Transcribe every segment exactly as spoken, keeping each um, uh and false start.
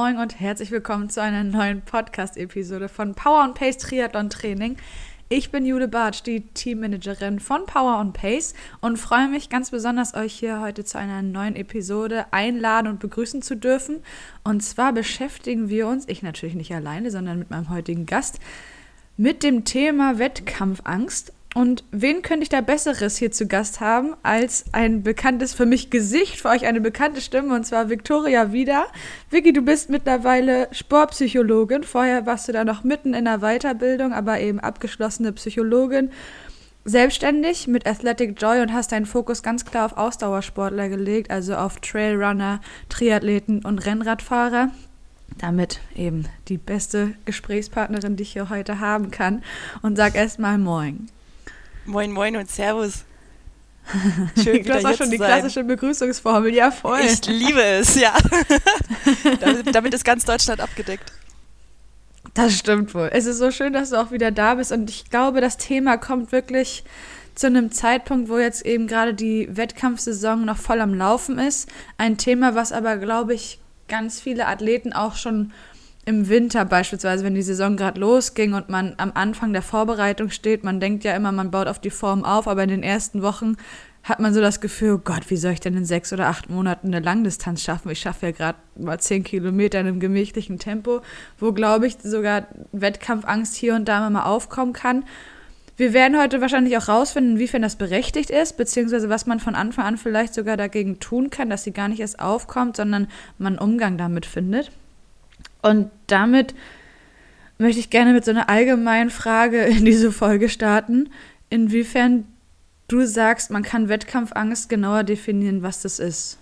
moin und herzlich willkommen zu einer neuen Podcast-Episode von Power and Pace Triathlon Training. Ich bin Jule Bartsch, die Teammanagerin von Power and Pace und freue mich ganz besonders, euch hier heute zu einer neuen Episode einladen und begrüßen zu dürfen. Und zwar beschäftigen wir uns, ich natürlich nicht alleine, sondern mit meinem heutigen Gast, mit dem Thema Wettkampfangst. Und wen könnte ich da Besseres hier zu Gast haben, als ein bekanntes für mich Gesicht, für euch eine bekannte Stimme, und zwar Viktoria Wieder. Vicky, du bist mittlerweile Sportpsychologin. Vorher warst du da noch mitten in der Weiterbildung, aber eben abgeschlossene Psychologin, selbstständig mit Athletic Joy und hast deinen Fokus ganz klar auf Ausdauersportler gelegt, also auf Trailrunner, Triathleten und Rennradfahrer. Damit eben die beste Gesprächspartnerin, die ich hier heute haben kann. Und sag erst mal Moin. Moin, moin und Servus. Schön, du hast auch schon die sein. Klassische Begrüßungsformel, ja voll. Ich liebe es, ja. damit, damit ist ganz Deutschland abgedeckt. Das stimmt wohl. Es ist so schön, dass du auch wieder da bist und ich glaube, das Thema kommt wirklich zu einem Zeitpunkt, wo jetzt eben gerade die Wettkampfsaison noch voll am Laufen ist. Ein Thema, was aber, glaube ich, ganz viele Athleten auch schon im Winter beispielsweise, wenn die Saison gerade losging und man am Anfang der Vorbereitung steht, man denkt ja immer, man baut auf die Form auf, aber in den ersten Wochen hat man so das Gefühl, oh Gott, wie soll ich denn in sechs oder acht Monaten eine Langdistanz schaffen? Ich schaffe ja gerade mal zehn Kilometer in einem gemächlichen Tempo, wo, glaube ich, sogar Wettkampfangst hier und da mal aufkommen kann. Wir werden heute wahrscheinlich auch rausfinden, inwiefern das berechtigt ist, beziehungsweise was man von Anfang an vielleicht sogar dagegen tun kann, dass sie gar nicht erst aufkommt, sondern man einen Umgang damit findet. Und damit möchte ich gerne mit so einer allgemeinen Frage in diese Folge starten, inwiefern du sagst, man kann Wettkampfangst genauer definieren, was das ist.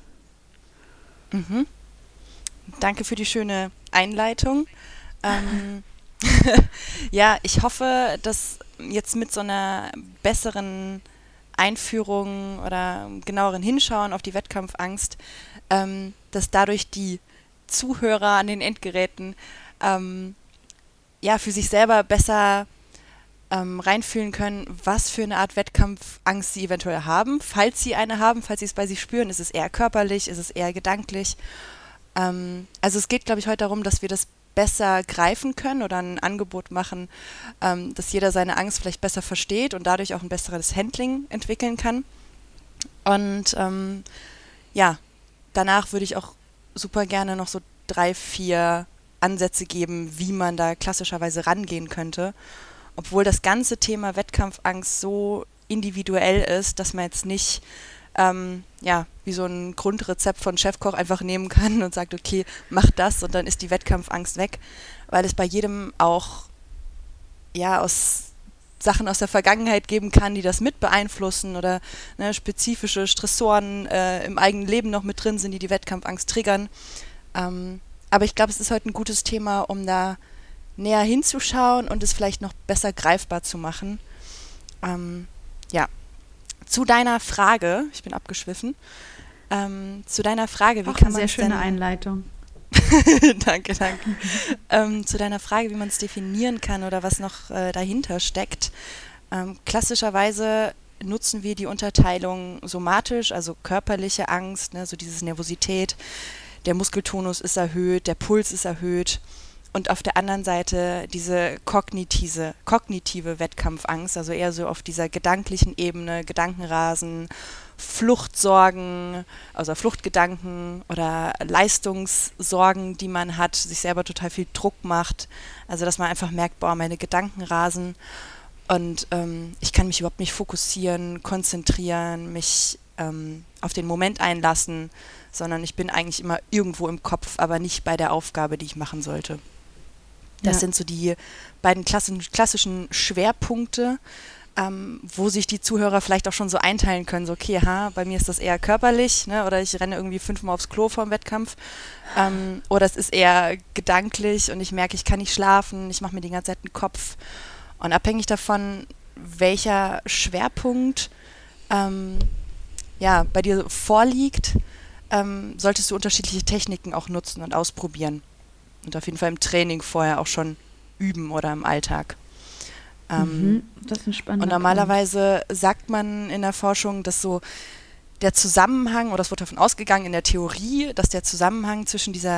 Mhm. Danke für die schöne Einleitung. Ähm, ja, ich hoffe, dass jetzt mit so einer besseren Einführung oder genaueren Hinschauen auf die Wettkampfangst, ähm, dass dadurch die Zuhörer an den Endgeräten ähm, ja, für sich selber besser ähm, reinfühlen können, was für eine Art Wettkampfangst sie eventuell haben. Falls sie eine haben, falls sie es bei sich spüren, ist es eher körperlich, ist es eher gedanklich. Ähm, also es geht, glaube ich, heute darum, dass wir das besser greifen können oder ein Angebot machen, ähm, dass jeder seine Angst vielleicht besser versteht und dadurch auch ein besseres Handling entwickeln kann. Und ähm, ja, danach würde ich auch super gerne noch so drei, vier Ansätze geben, wie man da klassischerweise rangehen könnte. Obwohl das ganze Thema Wettkampfangst so individuell ist, dass man jetzt nicht ähm, ja, wie so ein Grundrezept von Chefkoch einfach nehmen kann und sagt, okay, mach das und dann ist die Wettkampfangst weg. Weil es bei jedem auch ja aus Sachen aus der Vergangenheit geben kann, die das mit beeinflussen oder ne, spezifische Stressoren äh, im eigenen Leben noch mit drin sind, die die Wettkampfangst triggern. Ähm, aber ich glaube, es ist heute ein gutes Thema, um da näher hinzuschauen und es vielleicht noch besser greifbar zu machen. Ähm, ja, zu deiner Frage, ich bin abgeschwiffen, ähm, zu deiner Frage, wie Ach, kann man sehr schöne denn, Einleitung. danke, danke. ähm, zu deiner Frage, wie man es definieren kann oder was noch äh, dahinter steckt. Ähm, klassischerweise nutzen wir die Unterteilung somatisch, also körperliche Angst, ne, so dieses Nervosität, der Muskeltonus ist erhöht, der Puls ist erhöht und auf der anderen Seite diese kognitive, kognitive Wettkampfangst, also eher so auf dieser gedanklichen Ebene, Gedankenrasen, Fluchtsorgen, also Fluchtgedanken oder Leistungssorgen, die man hat, sich selber total viel Druck macht. Also dass man einfach merkt, boah, meine Gedanken rasen und ähm, ich kann mich überhaupt nicht fokussieren, konzentrieren, mich ähm, auf den Moment einlassen, sondern ich bin eigentlich immer irgendwo im Kopf, aber nicht bei der Aufgabe, die ich machen sollte. Das Ja. sind so die beiden klassischen, klassischen Schwerpunkte, Ähm, wo sich die Zuhörer vielleicht auch schon so einteilen können, so okay, ha, bei mir ist das eher körperlich, ne, oder ich renne irgendwie fünfmal aufs Klo vor dem Wettkampf, ähm, oder es ist eher gedanklich und ich merke, ich kann nicht schlafen, ich mache mir die ganze Zeit einen Kopf und abhängig davon, welcher Schwerpunkt ähm, ja, bei dir vorliegt, ähm, solltest du unterschiedliche Techniken auch nutzen und ausprobieren und auf jeden Fall im Training vorher auch schon üben oder im Alltag. Ähm, Mhm, das ist ein spannender und normalerweise Punkt. Sagt man in der Forschung, dass so der Zusammenhang, oder es wird davon ausgegangen in der Theorie, dass der Zusammenhang zwischen dieser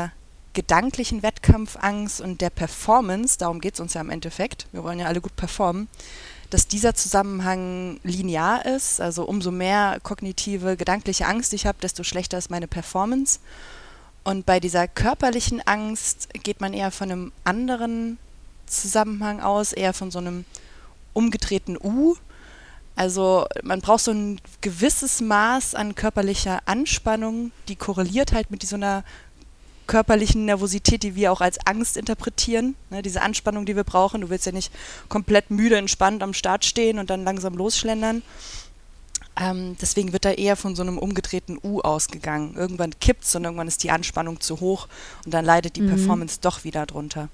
gedanklichen Wettkampfangst und der Performance, darum geht es uns ja im Endeffekt, wir wollen ja alle gut performen, dass dieser Zusammenhang linear ist, also umso mehr kognitive, gedankliche Angst ich habe, desto schlechter ist meine Performance. Und bei dieser körperlichen Angst geht man eher von einem anderen Zusammenhang aus, eher von so einem umgedrehten U. Also man braucht so ein gewisses Maß an körperlicher Anspannung, die korreliert halt mit so einer körperlichen Nervosität, die wir auch als Angst interpretieren. Ne, diese Anspannung, die wir brauchen. Du willst ja nicht komplett müde, entspannt am Start stehen und dann langsam losschlendern. Ähm, deswegen wird da eher von so einem umgedrehten U ausgegangen. Irgendwann kippt es und irgendwann ist die Anspannung zu hoch und dann leidet die mhm. Performance doch wieder drunter.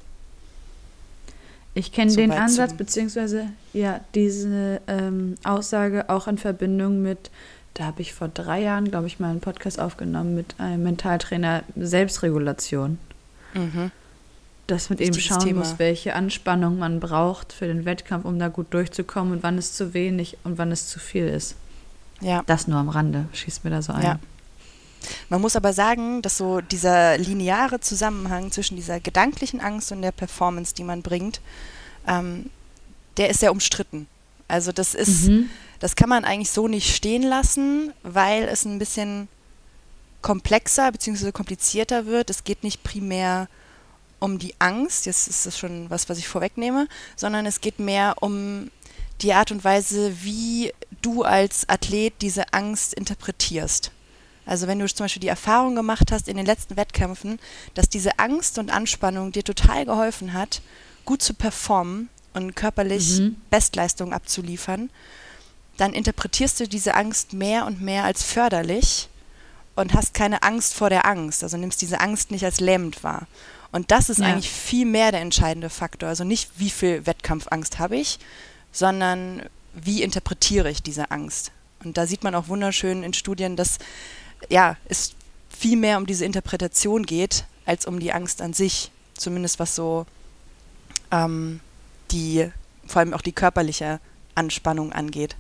Ich kenne so den Ansatz, beziehungsweise ja, diese ähm, Aussage auch in Verbindung mit, da habe ich vor drei Jahren, glaube ich, mal einen Podcast aufgenommen mit einem Mentaltrainer, Selbstregulation. Mhm. Dass man eben schauen Thema. muss, welche Anspannung man braucht für den Wettkampf, um da gut durchzukommen und wann es zu wenig und wann es zu viel ist. Ja. Das nur am Rande, schießt mir da so ein. Ja. Man muss aber sagen, dass so dieser lineare Zusammenhang zwischen dieser gedanklichen Angst und der Performance, die man bringt, ähm, der ist sehr umstritten. Also das ist, mhm. das kann man eigentlich so nicht stehen lassen, weil es ein bisschen komplexer bzw. komplizierter wird. Es geht nicht primär um die Angst, jetzt ist das schon was, was ich vorwegnehme, sondern es geht mehr um die Art und Weise, wie du als Athlet diese Angst interpretierst. Also wenn du zum Beispiel die Erfahrung gemacht hast in den letzten Wettkämpfen, dass diese Angst und Anspannung dir total geholfen hat, gut zu performen und körperlich mhm. Bestleistung abzuliefern, dann interpretierst du diese Angst mehr und mehr als förderlich und hast keine Angst vor der Angst, also nimmst diese Angst nicht als lähmend wahr. Und das ist ja. eigentlich viel mehr der entscheidende Faktor. Also nicht, wie viel Wettkampfangst habe ich, sondern wie interpretiere ich diese Angst. Und da sieht man auch wunderschön in Studien, dass ja, es viel mehr um diese Interpretation geht, als um die Angst an sich. Zumindest was so ähm, die, vor allem auch die körperliche Anspannung angeht.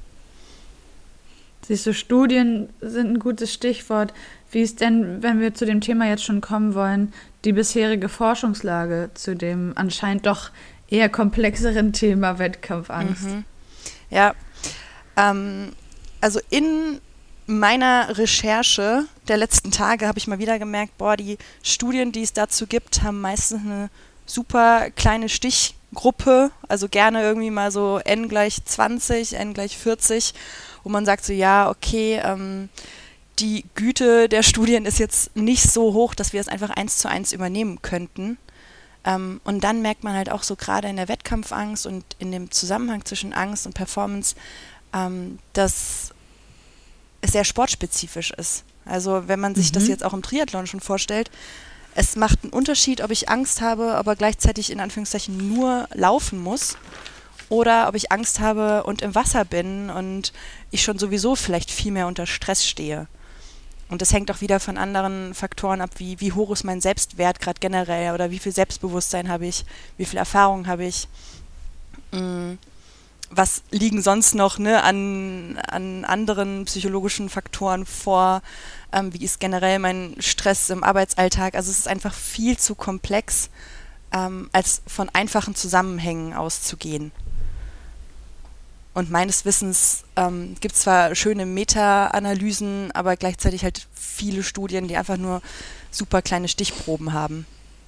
Siehst du, Studien sind ein gutes Stichwort. Wie ist denn, wenn wir zu dem Thema jetzt schon kommen wollen, die bisherige Forschungslage zu dem anscheinend doch eher komplexeren Thema Wettkampfangst? Mhm. Ja, ähm, also in meiner Recherche der letzten Tage habe ich mal wieder gemerkt, boah, die Studien, die es dazu gibt, haben meistens eine super kleine Stichgruppe, also gerne irgendwie mal so n gleich zwanzig, n gleich vierzig, wo man sagt so, ja, okay, ähm, die Güte der Studien ist jetzt nicht so hoch, dass wir es einfach eins zu eins übernehmen könnten. Ähm, und dann merkt man halt auch so gerade in der Wettkampfangst und in dem Zusammenhang zwischen Angst und Performance, ähm, dass es sehr sportspezifisch ist. Also wenn man sich mhm. das jetzt auch im Triathlon schon vorstellt, es macht einen Unterschied, ob ich Angst habe, aber gleichzeitig in Anführungszeichen nur laufen muss oder ob ich Angst habe und im Wasser bin und ich schon sowieso vielleicht viel mehr unter Stress stehe. Und das hängt auch wieder von anderen Faktoren ab, wie, wie hoch ist mein Selbstwert gerade generell oder wie viel Selbstbewusstsein habe ich, wie viel Erfahrung habe ich. Mhm. Was liegen sonst noch ne, an, an anderen psychologischen Faktoren vor? Ähm, wie ist generell mein Stress im Arbeitsalltag? Also es ist einfach viel zu komplex, ähm, als von einfachen Zusammenhängen auszugehen. Und meines Wissens ähm, gibt es zwar schöne Meta-Analysen, aber gleichzeitig halt viele Studien, die einfach nur super kleine Stichproben haben.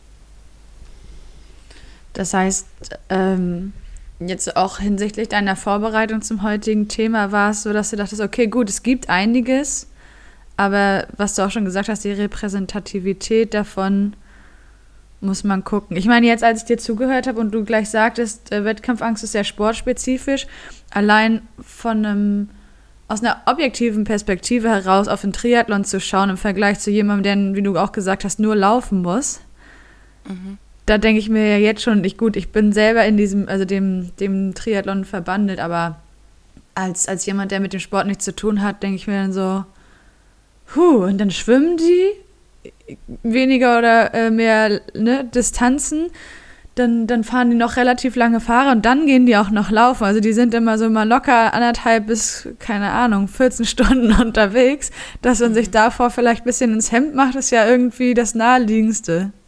Das heißt, ähm jetzt auch hinsichtlich deiner Vorbereitung zum heutigen Thema war es so, dass du dachtest, okay, gut, es gibt einiges, aber was du auch schon gesagt hast, die Repräsentativität davon muss man gucken. Ich meine, jetzt, als ich dir zugehört habe und du gleich sagtest, äh, Wettkampfangst ist sehr sportspezifisch, allein von einem, aus einer objektiven Perspektive heraus auf den Triathlon zu schauen im Vergleich zu jemandem, der, wie du auch gesagt hast, nur laufen muss, mhm. Da denke ich mir ja jetzt schon, ich gut, ich bin selber in diesem, also dem, dem Triathlon verbandelt, aber als, als jemand, der mit dem Sport nichts zu tun hat, denke ich mir dann so, huh, und dann schwimmen die weniger oder äh, mehr ne, Distanzen, dann, dann fahren die noch relativ lange Fahrer und dann gehen die auch noch laufen. Also die sind immer so mal locker anderthalb bis, keine Ahnung, vierzehn Stunden unterwegs. Dass man sich davor vielleicht ein bisschen ins Hemd macht, ist ja irgendwie das Naheliegendste.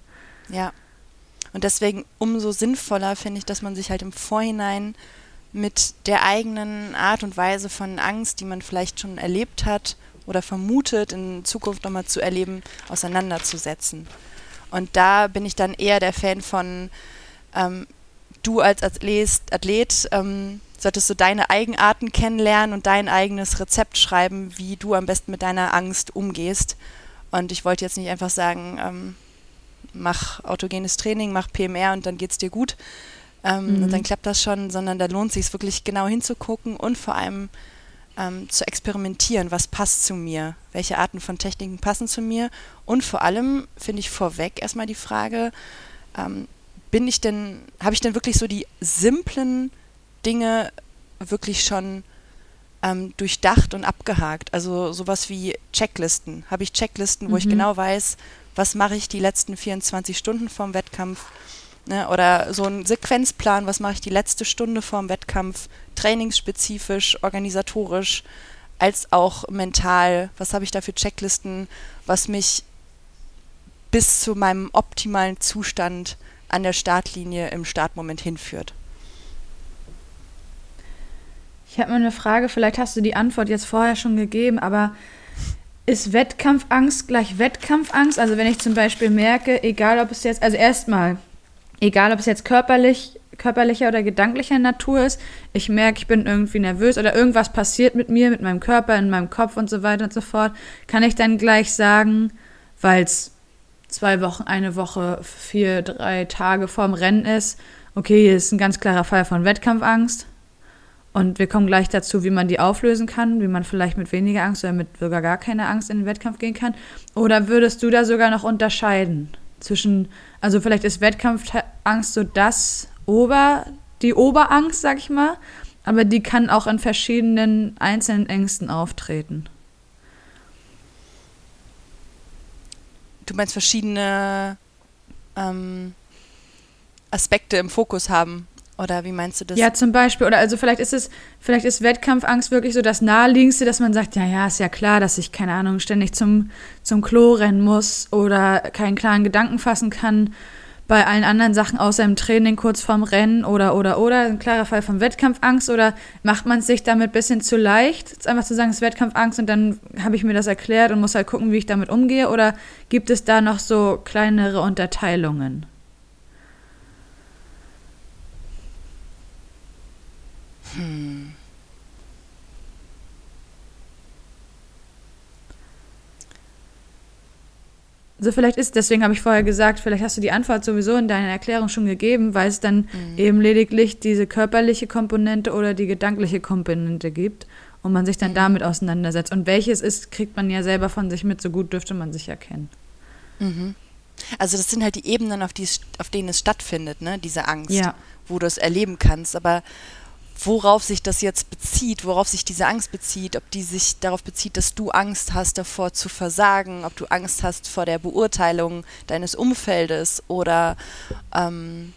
Ja. Und deswegen umso sinnvoller finde ich, dass man sich halt im Vorhinein mit der eigenen Art und Weise von Angst, die man vielleicht schon erlebt hat oder vermutet, in Zukunft nochmal zu erleben, auseinanderzusetzen. Und da bin ich dann eher der Fan von, ähm, du als Athlet, Athlet ähm, solltest du deine Eigenarten kennenlernen und dein eigenes Rezept schreiben, wie du am besten mit deiner Angst umgehst. Und ich wollte jetzt nicht einfach sagen, ähm, mach autogenes Training, mach P M R und dann geht's dir gut. Ähm, mhm. Und dann klappt das schon, sondern da lohnt es sich wirklich genau hinzugucken und vor allem ähm, zu experimentieren, was passt zu mir, welche Arten von Techniken passen zu mir und vor allem finde ich vorweg erstmal die Frage, ähm, bin ich denn, habe ich denn wirklich so die simplen Dinge wirklich schon ähm, durchdacht und abgehakt, also sowas wie Checklisten, habe ich Checklisten, wo mhm. ich genau weiß, was mache ich die letzten vierundzwanzig Stunden vorm Wettkampf, ne? Oder so ein Sequenzplan, was mache ich die letzte Stunde vorm Wettkampf, trainingsspezifisch, organisatorisch, als auch mental, was habe ich da für Checklisten, was mich bis zu meinem optimalen Zustand an der Startlinie im Startmoment hinführt. Ich habe mal eine Frage, vielleicht hast du die Antwort jetzt vorher schon gegeben, aber ist Wettkampfangst gleich Wettkampfangst? Also wenn ich zum Beispiel merke, egal ob es jetzt, also erstmal, egal ob es jetzt körperlich, körperlicher oder gedanklicher Natur ist, ich merke, ich bin irgendwie nervös oder irgendwas passiert mit mir, mit meinem Körper, in meinem Kopf und so weiter und so fort, kann ich dann gleich sagen, weil es zwei Wochen, eine Woche, vier, drei Tage vorm Rennen ist, okay, hier ist ein ganz klarer Fall von Wettkampfangst. Und wir kommen gleich dazu, wie man die auflösen kann, wie man vielleicht mit weniger Angst oder mit sogar gar keiner Angst in den Wettkampf gehen kann. Oder würdest du da sogar noch unterscheiden zwischen, also vielleicht ist Wettkampfangst so das Ober, die Oberangst, sag ich mal, aber die kann auch in verschiedenen einzelnen Ängsten auftreten. Du meinst verschiedene ähm, Aspekte im Fokus haben? Oder wie meinst du das? Ja, zum Beispiel. Oder also vielleicht ist es, vielleicht ist Wettkampfangst wirklich so das Naheliegendste, dass man sagt, ja, ja, ist ja klar, dass ich, keine Ahnung, ständig zum, zum Klo rennen muss oder keinen klaren Gedanken fassen kann bei allen anderen Sachen außer im Training kurz vorm Rennen oder, oder, oder. Ein klarer Fall von Wettkampfangst oder macht man es sich damit ein bisschen zu leicht, jetzt einfach zu sagen, es ist Wettkampfangst und dann habe ich mir das erklärt und muss halt gucken, wie ich damit umgehe oder gibt es da noch so kleinere Unterteilungen? Hm. Also vielleicht ist, deswegen habe ich vorher gesagt, vielleicht hast du die Antwort sowieso in deiner Erklärung schon gegeben, weil es dann mhm. eben lediglich diese körperliche Komponente oder die gedankliche Komponente gibt und man sich dann mhm. damit auseinandersetzt. Und welches ist, kriegt man ja selber von sich mit, so gut dürfte man sich erkennen. Mhm. Also das sind halt die Ebenen, auf, die es, auf denen es stattfindet, ne? Diese Angst, ja. wo du es erleben kannst, aber worauf sich das jetzt bezieht, worauf sich diese Angst bezieht, ob die sich darauf bezieht, dass du Angst hast davor zu versagen, ob du Angst hast vor der Beurteilung deines Umfeldes oder ähm,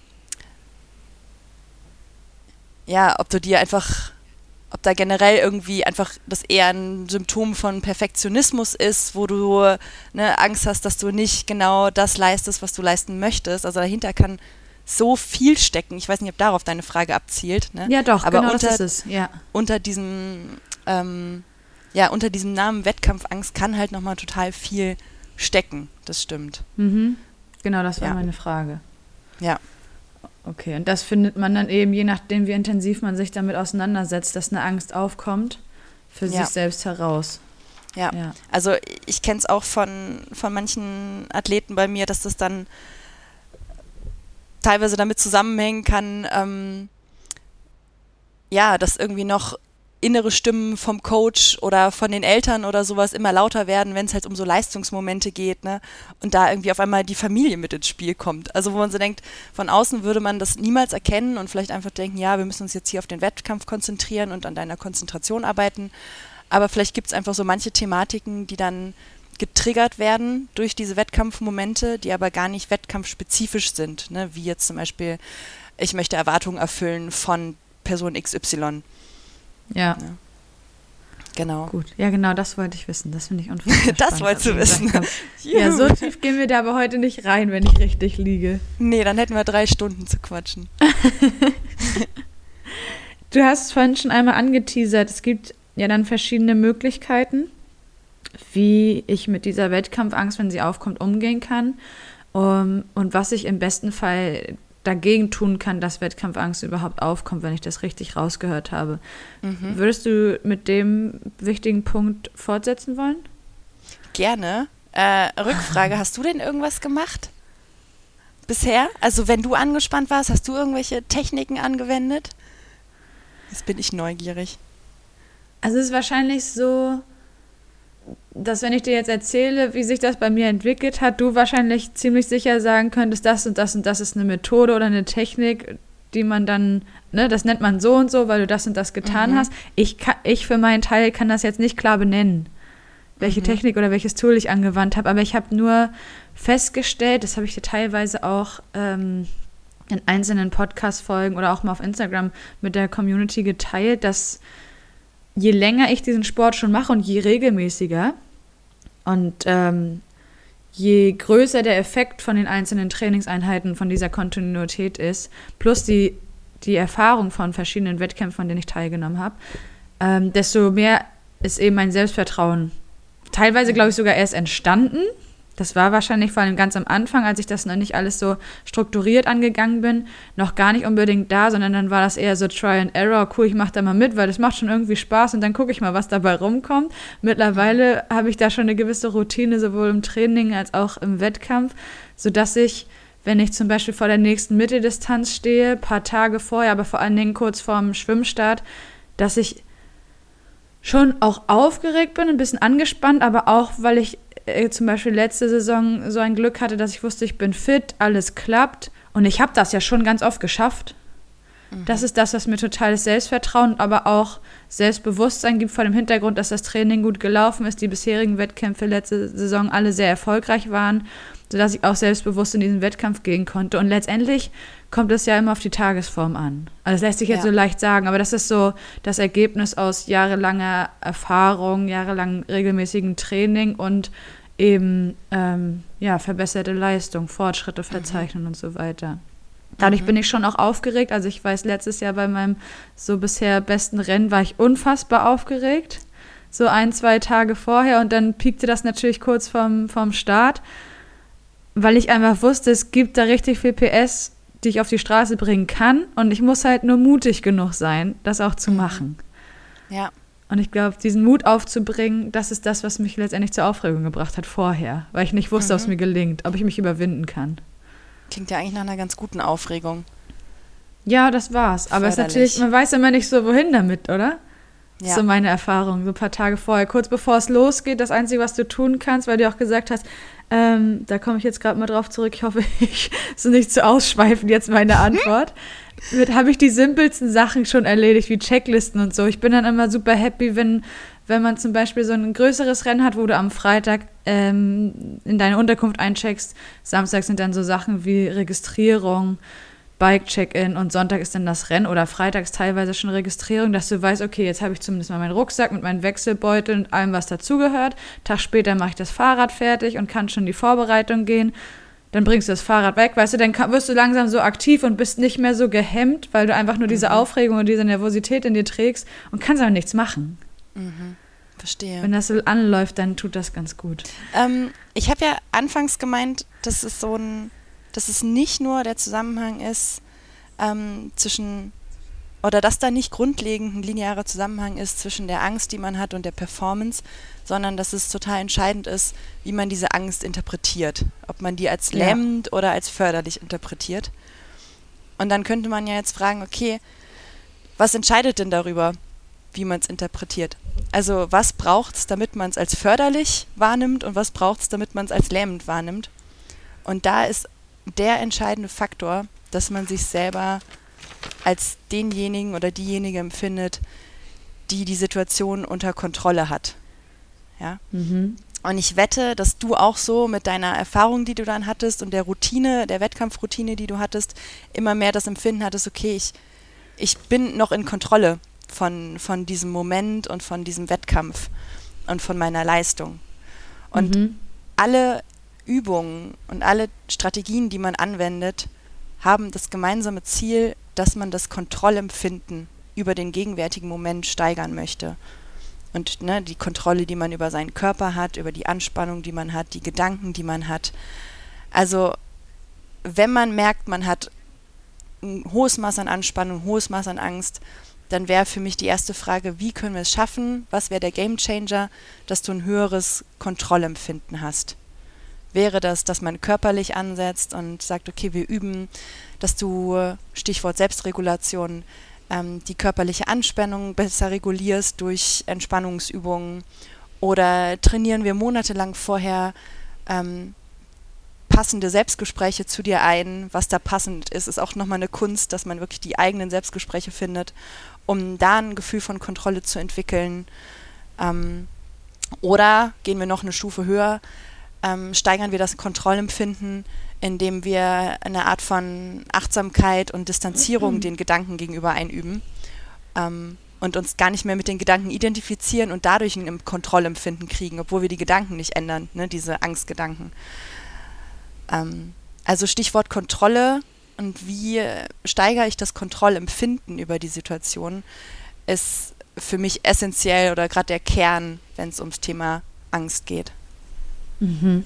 ja, ob du dir einfach, ob da generell irgendwie einfach das eher ein Symptom von Perfektionismus ist, wo du ne, Angst hast, dass du nicht genau das leistest, was du leisten möchtest. Also dahinter kann so viel stecken. Ich weiß nicht, ob darauf deine Frage abzielt. Ne? Ja, doch, aber genau unter, das ist es. Ja. Unter diesem, ähm, ja, unter diesem Namen Wettkampfangst kann halt nochmal total viel stecken. Das stimmt. Mhm. Genau, das war ja. meine Frage. Ja. Okay, und das findet man dann eben, je nachdem, wie intensiv man sich damit auseinandersetzt, dass eine Angst aufkommt, für ja. sich selbst heraus. Ja, ja. Also ich kenne es auch von, von manchen Athleten bei mir, dass das dann teilweise damit zusammenhängen kann, ähm, ja, dass irgendwie noch innere Stimmen vom Coach oder von den Eltern oder sowas immer lauter werden, wenn es halt um so Leistungsmomente geht, ne? Und da irgendwie auf einmal die Familie mit ins Spiel kommt. Also wo man so denkt, von außen würde man das niemals erkennen und vielleicht einfach denken, ja, wir müssen uns jetzt hier auf den Wettkampf konzentrieren und an deiner Konzentration arbeiten. Aber vielleicht gibt es einfach so manche Thematiken, die dann getriggert werden durch diese Wettkampfmomente, die aber gar nicht wettkampfspezifisch sind, ne? Wie jetzt zum Beispiel, ich möchte Erwartungen erfüllen von Person X Y. Ja. ja. Genau. Gut, ja genau, das wollte ich wissen. Das finde ich unfassbar Das spannend. wolltest du Also, wissen. Ja, so tief gehen wir da aber heute nicht rein, wenn ich richtig liege. Nee, dann hätten wir drei Stunden zu quatschen. Du hast es vorhin schon einmal angeteasert. Es gibt ja dann verschiedene Möglichkeiten, wie ich mit dieser Wettkampfangst, wenn sie aufkommt, umgehen kann. Um, und was ich im besten Fall dagegen tun kann, dass Wettkampfangst überhaupt aufkommt, wenn ich das richtig rausgehört habe. Mhm. Würdest du mit dem wichtigen Punkt fortsetzen wollen? Gerne. Äh, Rückfrage, hast du denn irgendwas gemacht bisher? Also wenn du angespannt warst, hast du irgendwelche Techniken angewendet? Jetzt bin ich neugierig. Also es ist wahrscheinlich so, dass wenn ich dir jetzt erzähle, wie sich das bei mir entwickelt hat, du wahrscheinlich ziemlich sicher sagen könntest, das und das und das ist eine Methode oder eine Technik, die man dann, ne, das nennt man so und so, weil du das und das getan mhm. hast. Ich, kann, ich für meinen Teil kann das jetzt nicht klar benennen, welche mhm. Technik oder welches Tool ich angewandt habe, aber ich habe nur festgestellt, das habe ich dir teilweise auch ähm, in einzelnen Podcast-Folgen oder auch mal auf Instagram mit der Community geteilt, dass je länger ich diesen Sport schon mache und je regelmäßiger und ähm, je größer der Effekt von den einzelnen Trainingseinheiten, von dieser Kontinuität ist, plus die, die Erfahrung von verschiedenen Wettkämpfen, an denen ich teilgenommen habe, ähm, desto mehr ist eben mein Selbstvertrauen teilweise, glaube ich, sogar erst entstanden. Das war wahrscheinlich vor allem ganz am Anfang, als ich das noch nicht alles so strukturiert angegangen bin, noch gar nicht unbedingt da, sondern dann war das eher so Try and Error, cool, ich mache da mal mit, weil das macht schon irgendwie Spaß und dann gucke ich mal, was dabei rumkommt. Mittlerweile habe ich da schon eine gewisse Routine, sowohl im Training als auch im Wettkampf, sodass ich, wenn ich zum Beispiel vor der nächsten Mitteldistanz stehe, ein paar Tage vorher, aber vor allen Dingen kurz vorm Schwimmstart, dass ich schon auch aufgeregt bin, ein bisschen angespannt, aber auch, weil ich äh, zum Beispiel letzte Saison so ein Glück hatte, dass ich wusste, ich bin fit, alles klappt und ich habe das ja schon ganz oft geschafft. Mhm. Das ist das, was mir totales Selbstvertrauen, aber auch Selbstbewusstsein gibt vor dem Hintergrund, dass das Training gut gelaufen ist, die bisherigen Wettkämpfe letzte Saison alle sehr erfolgreich waren, sodass ich auch selbstbewusst in diesen Wettkampf gehen konnte. Und letztendlich kommt es ja immer auf die Tagesform an. Also das lässt sich jetzt ja so leicht sagen, aber das ist so das Ergebnis aus jahrelanger Erfahrung, jahrelang regelmäßigen Training und eben ähm, ja, verbesserte Leistung, Fortschritte verzeichnen mhm. und so weiter. Dadurch mhm. bin ich schon auch aufgeregt. Also ich weiß, letztes Jahr bei meinem so bisher besten Rennen war ich unfassbar aufgeregt. So ein, zwei Tage vorher und dann piekte das natürlich kurz vorm, vorm Start, weil ich einfach wusste, es gibt da richtig viel P S, die ich auf die Straße bringen kann und ich muss halt nur mutig genug sein, das auch zu machen. Ja. Und ich glaube, diesen Mut aufzubringen, das ist das, was mich letztendlich zur Aufregung gebracht hat vorher, weil ich nicht wusste, mhm. ob es mir gelingt, ob ich mich überwinden kann. Klingt ja eigentlich nach einer ganz guten Aufregung. Ja, das war's. Aber es ist natürlich, man weiß immer nicht so, wohin damit, oder? Das ja. ist so meine Erfahrung, so ein paar Tage vorher. Kurz bevor es losgeht, das Einzige, was du tun kannst, weil du auch gesagt hast, ähm, da komme ich jetzt gerade mal drauf zurück, ich hoffe, ich ist nicht zu ausschweifend jetzt meine Antwort, habe ich die simpelsten Sachen schon erledigt, wie Checklisten und so. Ich bin dann immer super happy, wenn, wenn man zum Beispiel so ein größeres Rennen hat, wo du am Freitag ähm, in deine Unterkunft eincheckst. Samstag sind dann so Sachen wie Registrierung, Bike-Check-In und Sonntag ist dann das Rennen oder freitags teilweise schon Registrierung, dass du weißt, okay, jetzt habe ich zumindest mal meinen Rucksack mit meinen Wechselbeuteln und allem, was dazugehört. Tag später mache ich das Fahrrad fertig und kann schon in die Vorbereitung gehen. Dann bringst du das Fahrrad weg, weißt du, dann kann, wirst du langsam so aktiv und bist nicht mehr so gehemmt, weil du einfach nur diese Aufregung und diese Nervosität in dir trägst und kannst aber nichts machen. Mhm. Verstehe. Wenn das so anläuft, dann tut das ganz gut. Ähm, ich habe ja anfangs gemeint, dass es so ein dass es nicht nur der Zusammenhang ist ähm, zwischen, oder dass da nicht grundlegend ein linearer Zusammenhang ist zwischen der Angst, die man hat und der Performance, sondern dass es total entscheidend ist, wie man diese Angst interpretiert. Ob man die als lähmend ja. oder als förderlich interpretiert. Und dann könnte man ja jetzt fragen, okay, was entscheidet denn darüber, wie man es interpretiert? Also was braucht es, damit man es als förderlich wahrnimmt und was braucht es, damit man es als lähmend wahrnimmt? Und da ist der entscheidende Faktor, dass man sich selber als denjenigen oder diejenige empfindet, die die Situation unter Kontrolle hat. Ja? Mhm. Und ich wette, dass du auch so mit deiner Erfahrung, die du dann hattest und der Routine, der Wettkampfroutine, die du hattest, immer mehr das Empfinden hattest, okay, ich, ich bin noch in Kontrolle. von, von diesem Moment und von diesem Wettkampf und von meiner Leistung. Und mhm. alle Übungen und alle Strategien, die man anwendet, haben das gemeinsame Ziel, dass man das Kontrollempfinden über den gegenwärtigen Moment steigern möchte. Und ne, die Kontrolle, die man über seinen Körper hat, über die Anspannung, die man hat, die Gedanken, die man hat. Also wenn man merkt, man hat ein hohes Maß an Anspannung, ein hohes Maß an Angst, dann wäre für mich die erste Frage, wie können wir es schaffen? Was wäre der Gamechanger, dass du ein höheres Kontrollempfinden hast? Wäre das, dass man körperlich ansetzt und sagt, okay, wir üben, dass du, Stichwort Selbstregulation, ähm, die körperliche Anspannung besser regulierst durch Entspannungsübungen, oder trainieren wir monatelang vorher ähm, passende Selbstgespräche zu dir ein. Was da passend ist, ist auch nochmal eine Kunst, dass man wirklich die eigenen Selbstgespräche findet, um da ein Gefühl von Kontrolle zu entwickeln. Ähm, oder gehen wir noch eine Stufe höher, ähm, steigern wir das Kontrollempfinden, indem wir eine Art von Achtsamkeit und Distanzierung mhm. den Gedanken gegenüber einüben ähm, und uns gar nicht mehr mit den Gedanken identifizieren und dadurch ein Kontrollempfinden kriegen, obwohl wir die Gedanken nicht ändern, ne, diese Angstgedanken. Ähm, also Stichwort Kontrolle und wie steigere ich das Kontrollempfinden über die Situation, ist für mich essentiell oder gerade der Kern, wenn es ums Thema Angst geht. Mhm.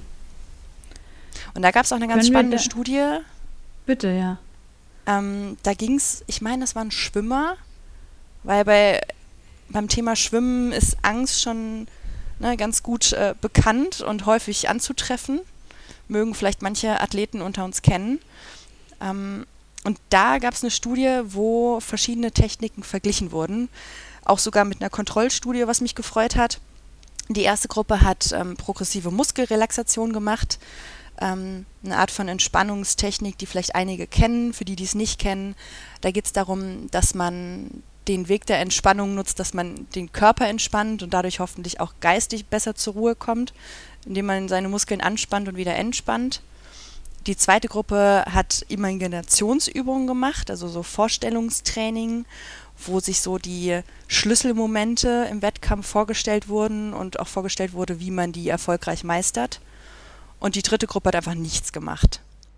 Und da gab es auch eine ganz Können spannende da, Studie. Bitte, ja. Ähm, da ging es, ich meine, das waren Schwimmer, weil bei, beim Thema Schwimmen ist Angst schon ne, ganz gut äh, bekannt und häufig anzutreffen. Mögen vielleicht manche Athleten unter uns kennen. Ähm, und da gab es eine Studie, wo verschiedene Techniken verglichen wurden. Auch sogar mit einer Kontrollstudie, was mich gefreut hat. Die erste Gruppe hat ähm, progressive Muskelrelaxation gemacht. Ähm, eine Art von Entspannungstechnik, die vielleicht einige kennen, für die, die es nicht kennen. Da geht es darum, dass man den Weg der Entspannung nutzt, dass man den Körper entspannt und dadurch hoffentlich auch geistig besser zur Ruhe kommt, indem man seine Muskeln anspannt und wieder entspannt. Die zweite Gruppe hat Imaginationsübungen gemacht, also so Vorstellungstraining, wo sich so die Schlüsselmomente im Wettkampf vorgestellt wurden und auch vorgestellt wurde, wie man die erfolgreich meistert. Und die dritte Gruppe hat einfach nichts gemacht.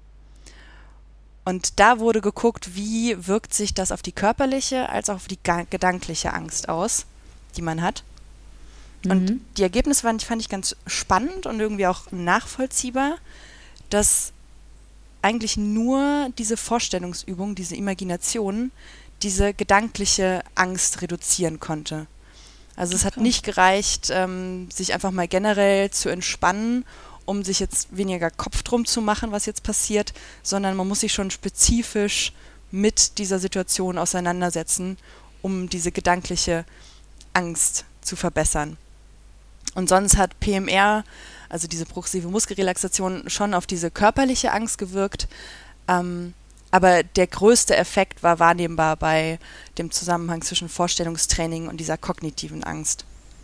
Und da wurde geguckt, wie wirkt sich das auf die körperliche als auch auf die ga- gedankliche Angst aus, die man hat. Mhm. Und die Ergebnisse fand, fand ich ganz spannend und irgendwie auch nachvollziehbar, dass eigentlich nur diese Vorstellungsübung, diese Imagination, diese gedankliche Angst reduzieren konnte. Also es hat nicht gereicht, ähm, sich einfach mal generell zu entspannen, um sich jetzt weniger Kopf drum zu machen, was jetzt passiert, sondern man muss sich schon spezifisch mit dieser Situation auseinandersetzen, um diese gedankliche Angst zu verbessern. Und sonst hat P M R, also diese progressive Muskelrelaxation, schon auf diese körperliche Angst gewirkt, ähm, aber der größte Effekt war wahrnehmbar bei dem Zusammenhang zwischen Vorstellungstraining und dieser kognitiven Angst.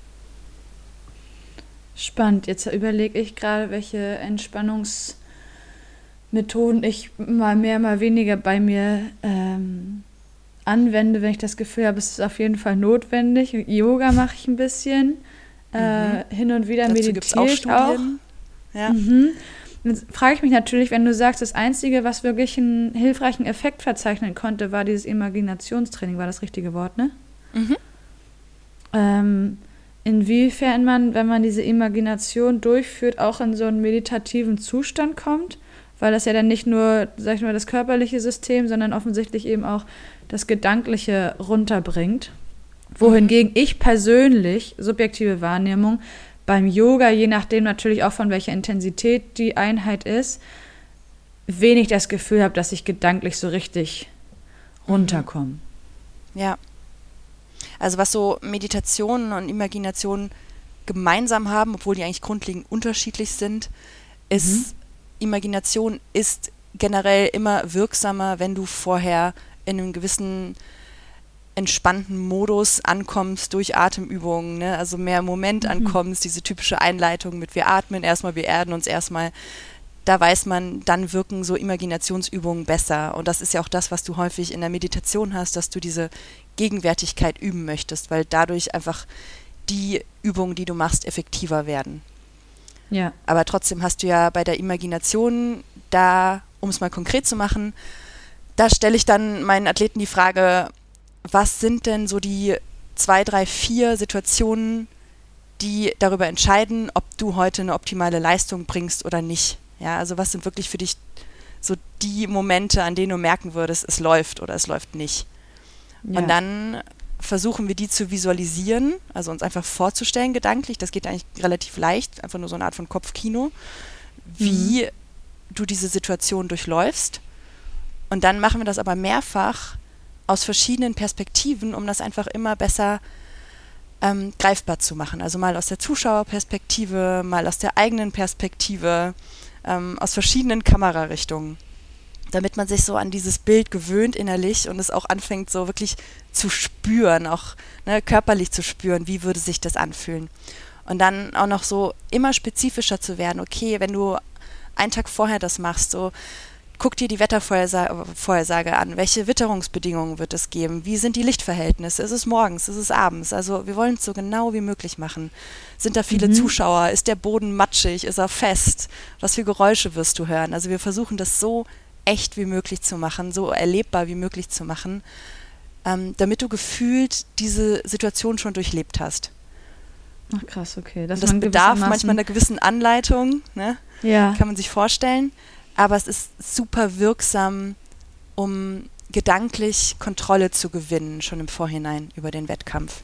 Spannend. Jetzt überlege ich gerade, welche Entspannungsmethoden ich mal mehr, mal weniger bei mir ähm, anwende, wenn ich das Gefühl habe, es ist auf jeden Fall notwendig. Yoga mache ich ein bisschen. Mhm. Äh, hin und wieder meditiere ich auch. Ja. Mhm. Jetzt frage ich mich natürlich, wenn du sagst, das Einzige, was wirklich einen hilfreichen Effekt verzeichnen konnte, war dieses Imaginationstraining. War das richtige Wort, ne? Mhm. Ähm, inwiefern man, wenn man diese Imagination durchführt, auch in so einen meditativen Zustand kommt, weil das ja dann nicht nur, sag ich mal, das körperliche System, sondern offensichtlich eben auch das Gedankliche runterbringt. Wohingegen ich persönlich, subjektive Wahrnehmung, beim Yoga, je nachdem natürlich auch von welcher Intensität die Einheit ist, wenig das Gefühl habe, dass ich gedanklich so richtig runterkomme. Ja. Also was so Meditationen und Imaginationen gemeinsam haben, obwohl die eigentlich grundlegend unterschiedlich sind, ist, mhm. Imagination ist generell immer wirksamer, wenn du vorher in einem gewissen entspannten Modus ankommst durch Atemübungen, ne? Also mehr im Moment mhm. ankommst, diese typische Einleitung mit wir atmen erstmal, wir erden uns erstmal, da weiß man, dann wirken so Imaginationsübungen besser und das ist ja auch das, was du häufig in der Meditation hast, dass du diese Gegenwärtigkeit üben möchtest, weil dadurch einfach die Übungen, die du machst, effektiver werden. Ja. Aber trotzdem hast du ja bei der Imagination da, um es mal konkret zu machen, da stelle ich dann meinen Athleten die Frage, was sind denn so die zwei, drei, vier Situationen, die darüber entscheiden, ob du heute eine optimale Leistung bringst oder nicht. Ja, also was sind wirklich für dich so die Momente, an denen du merken würdest, es läuft oder es läuft nicht. Ja. Und dann versuchen wir die zu visualisieren, also uns einfach vorzustellen gedanklich, das geht eigentlich relativ leicht, einfach nur so eine Art von Kopfkino, wie mhm. du diese Situation durchläufst. Und dann machen wir das aber mehrfach aus verschiedenen Perspektiven, um das einfach immer besser ähm, greifbar zu machen. Also mal aus der Zuschauerperspektive, mal aus der eigenen Perspektive, ähm, aus verschiedenen Kamerarichtungen, damit man sich so an dieses Bild gewöhnt innerlich und es auch anfängt so wirklich zu spüren, auch ne, körperlich zu spüren, wie würde sich das anfühlen. Und dann auch noch so immer spezifischer zu werden, okay, wenn du einen Tag vorher das machst, so guck dir die Wettervorhersage an, welche Witterungsbedingungen wird es geben, wie sind die Lichtverhältnisse, ist es morgens, ist es abends, also wir wollen es so genau wie möglich machen. Sind da viele mhm. Zuschauer, ist der Boden matschig, ist er fest, was für Geräusche wirst du hören, also wir versuchen das so echt wie möglich zu machen, so erlebbar wie möglich zu machen, ähm, damit du gefühlt diese Situation schon durchlebt hast. Ach krass, okay. Dass das man bedarf manchmal einer gewissen Anleitung, ne? Ja. Kann man sich vorstellen, aber es ist super wirksam, um gedanklich Kontrolle zu gewinnen, schon im Vorhinein über den Wettkampf.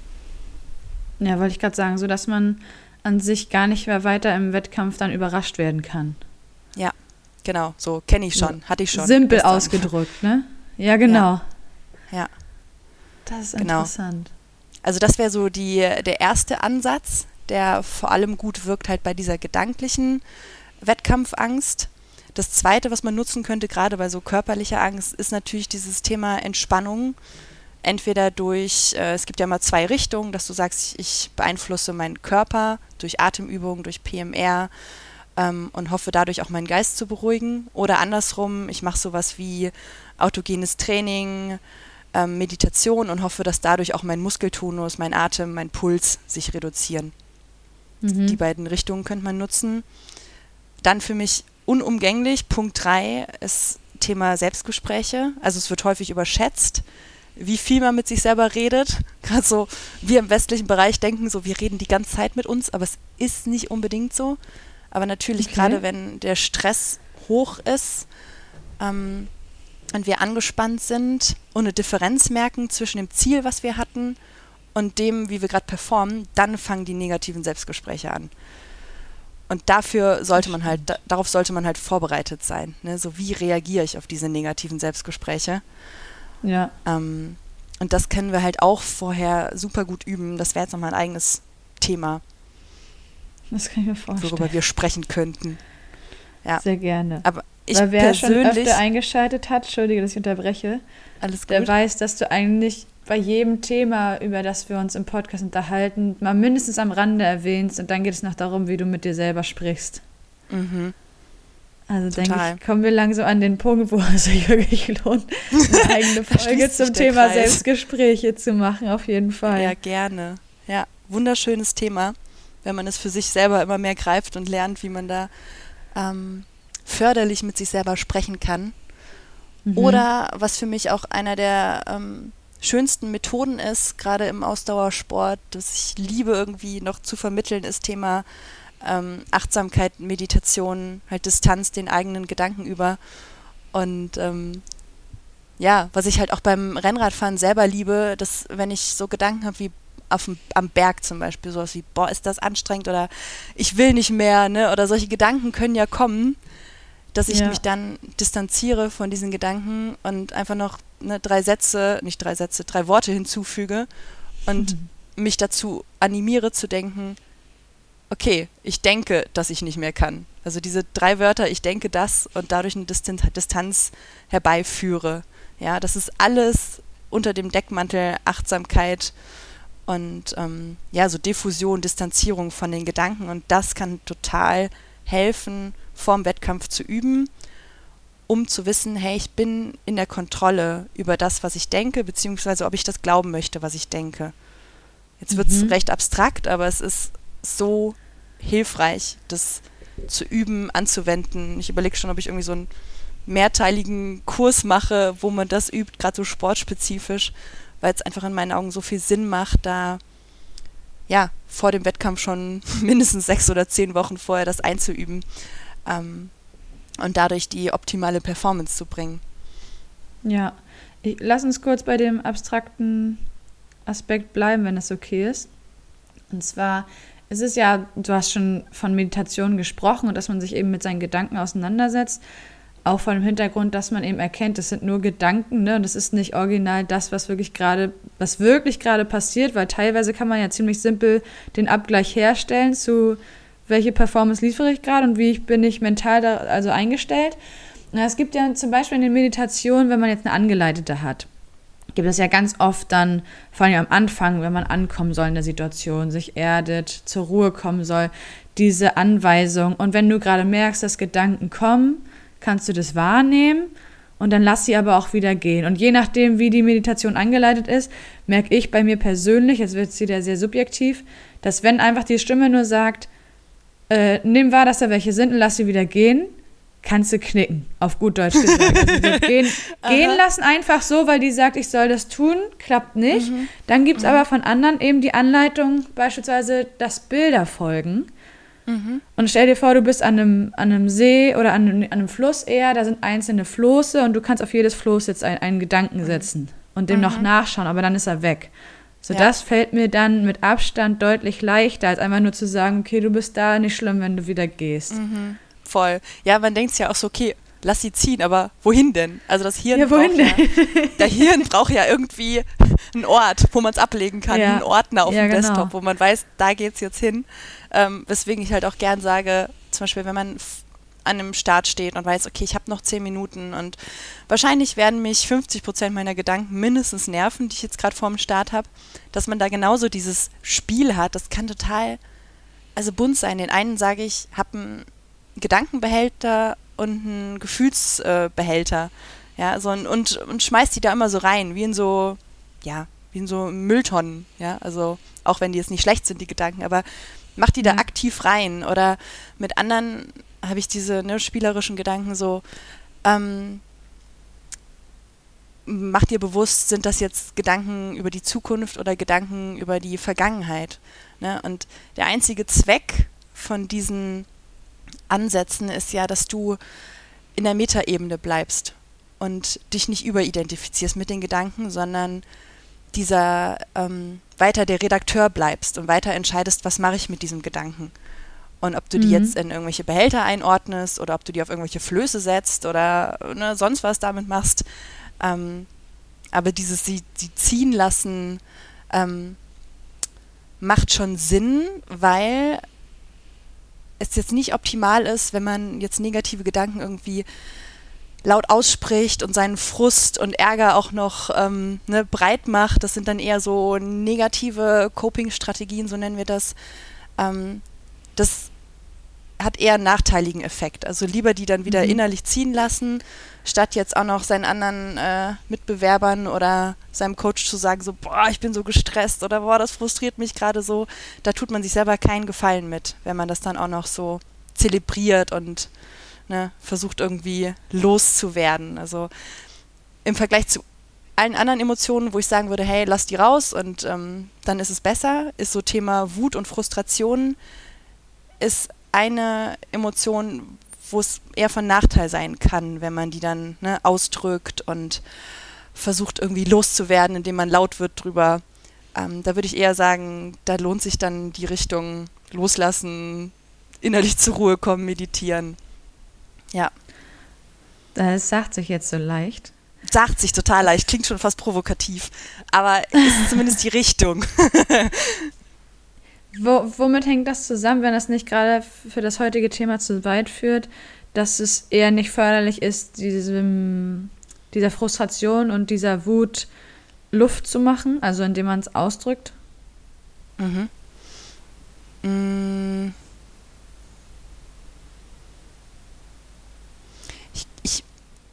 Ja, wollte ich gerade sagen, so dass man an sich gar nicht mehr weiter im Wettkampf dann überrascht werden kann. Ja. Genau, so kenne ich schon, hatte ich schon. Simpel gestern. Ausgedrückt, ne? Ja, genau. Ja. ja. Das ist genau. interessant. Also das wäre so die, der erste Ansatz, der vor allem gut wirkt halt bei dieser gedanklichen Wettkampfangst. Das Zweite, was man nutzen könnte, gerade bei so körperlicher Angst, ist natürlich dieses Thema Entspannung. Entweder durch, äh, es gibt ja mal zwei Richtungen, dass du sagst, ich beeinflusse meinen Körper durch Atemübungen, durch P M R, und hoffe dadurch auch meinen Geist zu beruhigen. Oder andersrum, ich mache sowas wie autogenes Training, ähm, Meditation und hoffe, dass dadurch auch mein Muskeltonus, mein Atem, mein Puls sich reduzieren. Mhm. Die beiden Richtungen könnte man nutzen. Dann für mich unumgänglich, Punkt drei ist Thema Selbstgespräche. Also es wird häufig überschätzt, wie viel man mit sich selber redet. Gerade so, wir im westlichen Bereich denken so, wir reden die ganze Zeit mit uns, aber es ist nicht unbedingt so. Aber natürlich, okay. gerade wenn der Stress hoch ist ähm, und wir angespannt sind und eine Differenz merken zwischen dem Ziel, was wir hatten, und dem, wie wir gerade performen, dann fangen die negativen Selbstgespräche an. Und dafür sollte man halt, da, darauf sollte man halt vorbereitet sein. Ne? So, wie reagiere ich auf diese negativen Selbstgespräche? Ja. Ähm, und das können wir halt auch vorher super gut üben. Das wäre jetzt nochmal ein eigenes Thema. Das kann ich mir vorstellen. Worüber wir sprechen könnten. Ja. Sehr gerne. Aber ich Weil wer persönlich schon öfter eingeschaltet hat, entschuldige, dass ich unterbreche, alles gut. Der weiß, dass du eigentlich bei jedem Thema, über das wir uns im Podcast unterhalten, mal mindestens am Rande erwähnst und dann geht es noch darum, wie du mit dir selber sprichst. Mhm. Also denke ich, kommen wir langsam an den Punkt, wo es sich wirklich lohnt, eine eigene Folge zum Thema Kreis. Selbstgespräche zu machen, auf jeden Fall. Ja, gerne. Ja, wunderschönes Thema, wenn man es für sich selber immer mehr greift und lernt, wie man da ähm, förderlich mit sich selber sprechen kann. Mhm. Oder, was für mich auch einer der ähm, schönsten Methoden ist, gerade im Ausdauersport, das ich liebe irgendwie noch zu vermitteln, ist Thema ähm, Achtsamkeit, Meditation, halt Distanz den eigenen Gedanken über. Und ähm, ja, was ich halt auch beim Rennradfahren selber liebe, dass wenn ich so Gedanken habe wie auf dem, am Berg zum Beispiel, sowas wie, boah, ist das anstrengend oder ich will nicht mehr, ne? Oder solche Gedanken können ja kommen, dass ich ja. mich dann distanziere von diesen Gedanken und einfach noch ne, drei Sätze, nicht drei Sätze, drei Worte hinzufüge und mhm. mich dazu animiere zu denken, okay, ich denke, dass ich nicht mehr kann. Also diese drei Wörter, ich denke das und dadurch eine Distanz, Distanz herbeiführe. Ja, das ist alles unter dem Deckmantel Achtsamkeit und ähm, ja, so Diffusion, Distanzierung von den Gedanken und das kann total helfen, vorm Wettkampf zu üben um zu wissen, hey, ich bin in der Kontrolle über das, was ich denke, beziehungsweise ob ich das glauben möchte, was ich denke. Jetzt wird es Mhm. recht abstrakt, aber es ist so hilfreich, das zu üben, anzuwenden. Ich überlege schon, ob ich irgendwie so einen mehrteiligen Kurs mache, wo man das übt, gerade so sportspezifisch, weil es einfach in meinen Augen so viel Sinn macht, da ja vor dem Wettkampf schon mindestens sechs oder zehn Wochen vorher das einzuüben ähm, und dadurch die optimale Performance zu bringen. Ja, ich, lass uns kurz bei dem abstrakten Aspekt bleiben, wenn das okay ist. Und zwar, es ist ja, du hast schon von Meditation gesprochen und dass man sich eben mit seinen Gedanken auseinandersetzt, auch vor dem Hintergrund, dass man eben erkennt, das sind nur Gedanken, ne? Und das ist nicht original das, was wirklich gerade, was wirklich gerade passiert, weil teilweise kann man ja ziemlich simpel den Abgleich herstellen zu, welche Performance liefere ich gerade und wie ich, bin ich mental da also eingestellt. Na, es gibt ja zum Beispiel in den Meditationen, wenn man jetzt eine Angeleitete hat, gibt es ja ganz oft dann, vor allem am Anfang, wenn man ankommen soll in der Situation, sich erdet, zur Ruhe kommen soll, diese Anweisung. Und wenn du gerade merkst, dass Gedanken kommen, kannst du das wahrnehmen und dann lass sie aber auch wieder gehen. Und je nachdem, wie die Meditation angeleitet ist, merke ich bei mir persönlich, jetzt wird es wieder sehr subjektiv, dass wenn einfach die Stimme nur sagt, äh, nimm wahr, dass da welche sind und lass sie wieder gehen, kannst du knicken, auf gut Deutsch gesagt. Also so gehen, gehen lassen einfach so, weil die sagt, ich soll das tun, klappt nicht. Mhm. Dann gibt es mhm. aber von anderen eben die Anleitung, beispielsweise, dass Bilder folgen. Mhm. Und stell dir vor, du bist an einem, an einem See oder an einem, an einem Fluss eher, da sind einzelne Floße und du kannst auf jedes Floß jetzt ein, einen Gedanken setzen und dem mhm. noch nachschauen, aber dann ist er weg. So, ja. Das fällt mir dann mit Abstand deutlich leichter, als einfach nur zu sagen, okay, du bist da, nicht schlimm, wenn du wieder gehst. Mhm. Voll. Ja, man denkt ja auch so, okay, lass sie ziehen, aber wohin denn? Also das Hirn ja, wohin braucht denn? ja, der Hirn braucht ja irgendwie einen Ort, wo man es ablegen kann, ja. einen Ordner auf ja, dem genau. Desktop, wo man weiß, da geht's jetzt hin. Ähm, weswegen ich halt auch gern sage, zum Beispiel, wenn man f- an einem Start steht und weiß, okay, ich habe noch zehn Minuten und wahrscheinlich werden mich fünfzig Prozent meiner Gedanken mindestens nerven, die ich jetzt gerade vor dem Start habe, dass man da genauso dieses Spiel hat, das kann total also bunt sein. Den einen sage ich, habe einen Gedankenbehälter und einen Gefühlsbehälter, ja, so ein, und, und schmeißt die da immer so rein, wie in so, ja, wie in so Mülltonnen, ja, also auch wenn die jetzt nicht schlecht sind, die Gedanken, aber mach die da ja. aktiv rein. Oder mit anderen habe ich diese ne, spielerischen Gedanken so, ähm, mach dir bewusst, sind das jetzt Gedanken über die Zukunft oder Gedanken über die Vergangenheit. Ne? Und der einzige Zweck von diesen Ansätzen ist ja, dass du in der Metaebene bleibst und dich nicht überidentifizierst mit den Gedanken, sondern dieser ähm, weiter der Redakteur bleibst und weiter entscheidest, was mache ich mit diesem Gedanken. Und ob du die mhm. jetzt in irgendwelche Behälter einordnest oder ob du die auf irgendwelche Flöße setzt oder ne, sonst was damit machst. Ähm, aber dieses sie, sie ziehen lassen ähm, macht schon Sinn, weil es jetzt nicht optimal ist, wenn man jetzt negative Gedanken irgendwie laut ausspricht und seinen Frust und Ärger auch noch ähm, ne, breit macht. Das sind dann eher so negative Coping-Strategien, so nennen wir das. Ähm, das hat eher einen nachteiligen Effekt. Also lieber die dann wieder mhm. innerlich ziehen lassen, statt jetzt auch noch seinen anderen äh, Mitbewerbern oder seinem Coach zu sagen, so, boah, ich bin so gestresst oder boah, das frustriert mich gerade so. Da tut man sich selber keinen Gefallen mit, wenn man das dann auch noch so zelebriert und ne, versucht irgendwie loszuwerden. Also im Vergleich zu allen anderen Emotionen, wo ich sagen würde, hey, lass die raus und ähm, dann ist es besser, ist so Thema Wut und Frustration, ist eine Emotion, wo es eher von Nachteil sein kann, wenn man die dann ne, ausdrückt und versucht irgendwie loszuwerden, indem man laut wird drüber. Ähm, da würde ich eher sagen, da lohnt sich dann die Richtung loslassen, innerlich zur Ruhe kommen, meditieren. Ja. Das sagt sich jetzt so leicht. Sagt sich total leicht, klingt schon fast provokativ, aber ist zumindest die Richtung. Wo, womit hängt das zusammen, wenn das nicht gerade für das heutige Thema zu weit führt, dass es eher nicht förderlich ist, diesem, dieser Frustration und dieser Wut Luft zu machen, also indem man es ausdrückt? Mhm. Mm. Ich, ich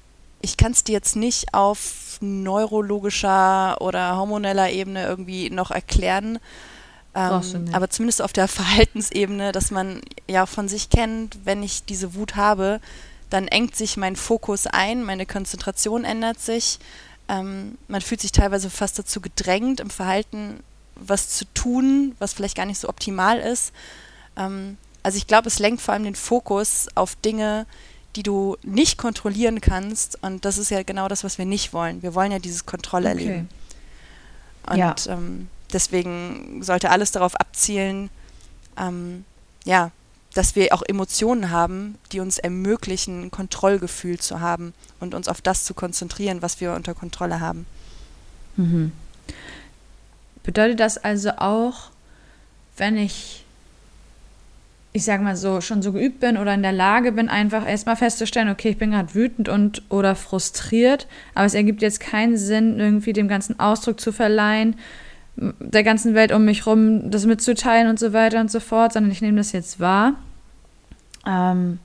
ich kann es dir jetzt nicht auf neurologischer oder hormoneller Ebene irgendwie noch erklären, Brauchst du ähm, nicht. aber zumindest auf der Verhaltensebene, dass man ja von sich kennt, wenn ich diese Wut habe, dann engt sich mein Fokus ein, meine Konzentration ändert sich, ähm, man fühlt sich teilweise fast dazu gedrängt, im Verhalten was zu tun, was vielleicht gar nicht so optimal ist. Ähm, also ich glaube, es lenkt vor allem den Fokus auf Dinge, die du nicht kontrollieren kannst, und das ist ja genau das, was wir nicht wollen. Wir wollen ja dieses Kontrollerleben. Okay. Und Ja. ähm, deswegen sollte alles darauf abzielen, ähm, ja, dass wir auch Emotionen haben, die uns ermöglichen, ein Kontrollgefühl zu haben und uns auf das zu konzentrieren, was wir unter Kontrolle haben. Mhm. Bedeutet das also auch, wenn ich, ich sag mal so, schon so geübt bin oder in der Lage bin, einfach erstmal festzustellen, okay, ich bin gerade wütend und oder frustriert, aber es ergibt jetzt keinen Sinn, irgendwie dem ganzen Ausdruck zu verleihen, der ganzen Welt um mich rum das mitzuteilen und so weiter und so fort, sondern ich nehme das jetzt wahr ähm,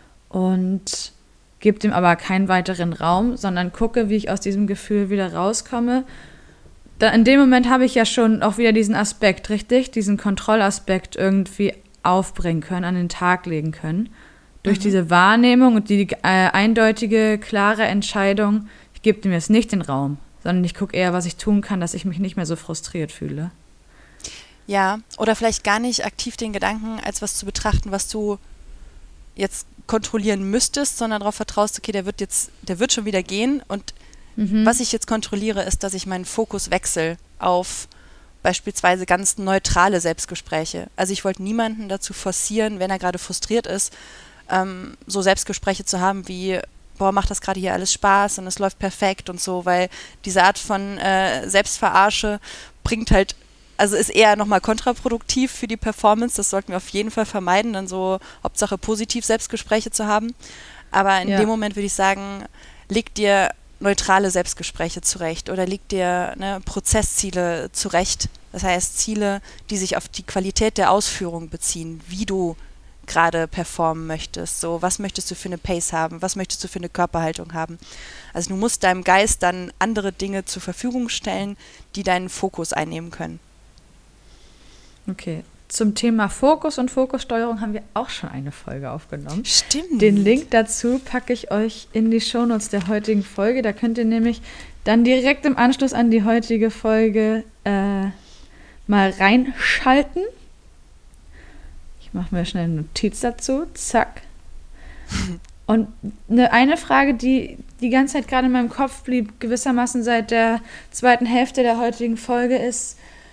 und gebe dem aber keinen weiteren Raum, sondern gucke, wie ich aus diesem Gefühl wieder rauskomme. Da, in dem Moment habe ich ja schon auch wieder diesen Aspekt, richtig? Diesen Kontrollaspekt irgendwie aufbringen können, an den Tag legen können. Durch mhm. diese Wahrnehmung und die äh, eindeutige, klare Entscheidung, ich gebe dem jetzt nicht den Raum, sondern ich gucke eher, was ich tun kann, dass ich mich nicht mehr so frustriert fühle. Ja, oder vielleicht gar nicht aktiv den Gedanken als was zu betrachten, was du jetzt kontrollieren müsstest, sondern darauf vertraust, okay, der wird jetzt, der wird schon wieder gehen, und mhm. was ich jetzt kontrolliere, ist, dass ich meinen Fokus wechsle auf beispielsweise ganz neutrale Selbstgespräche. Also ich wollte niemanden dazu forcieren, wenn er gerade frustriert ist, ähm, so Selbstgespräche zu haben wie, boah, macht das gerade hier alles Spaß und es läuft perfekt und so, weil diese Art von äh, Selbstverarsche bringt halt, also ist eher nochmal kontraproduktiv für die Performance, das sollten wir auf jeden Fall vermeiden, dann so Hauptsache positiv Selbstgespräche zu haben. Aber in ja. dem Moment würde ich sagen, leg dir neutrale Selbstgespräche zurecht oder leg dir ne, Prozessziele zurecht. Das heißt Ziele, die sich auf die Qualität der Ausführung beziehen, wie du gerade performen möchtest. So, was möchtest du für eine Pace haben? Was möchtest du für eine Körperhaltung haben? Also du musst deinem Geist dann andere Dinge zur Verfügung stellen, die deinen Fokus einnehmen können. Okay. Zum Thema Fokus und Fokussteuerung haben wir auch schon eine Folge aufgenommen. Stimmt. Den Link dazu packe ich euch in die Shownotes der heutigen Folge. Da könnt ihr nämlich dann direkt im Anschluss an die heutige Folge äh, mal reinschalten. Ich mache mir schnell eine Notiz dazu. Zack. Und eine, eine Frage, die die ganze Zeit gerade in meinem Kopf blieb, gewissermaßen seit der zweiten Hälfte der heutigen Folge, ist,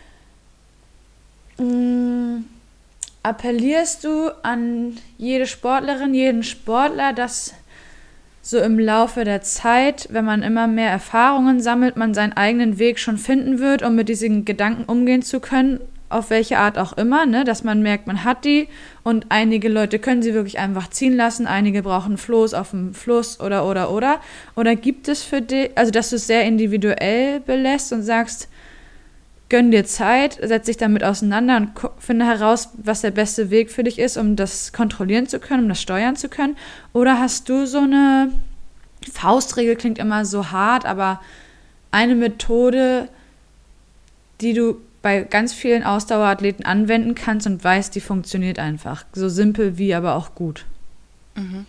mh, appellierst du an jede Sportlerin, jeden Sportler, dass so im Laufe der Zeit, wenn man immer mehr Erfahrungen sammelt, man seinen eigenen Weg schon finden wird, um mit diesen Gedanken umgehen zu können, auf welche Art auch immer, ne? Dass man merkt, man hat die, und einige Leute können sie wirklich einfach ziehen lassen, einige brauchen Floß auf dem Fluss oder, oder, oder. Oder gibt es für dich, also dass du es sehr individuell belässt und sagst, gönn dir Zeit, setz dich damit auseinander und finde heraus, was der beste Weg für dich ist, um das kontrollieren zu können, um das steuern zu können? Oder hast du so eine Faustregel, klingt immer so hart, aber eine Methode, die du bei ganz vielen Ausdauerathleten anwenden kannst und weißt, die funktioniert einfach. So simpel wie aber auch gut. Mhm.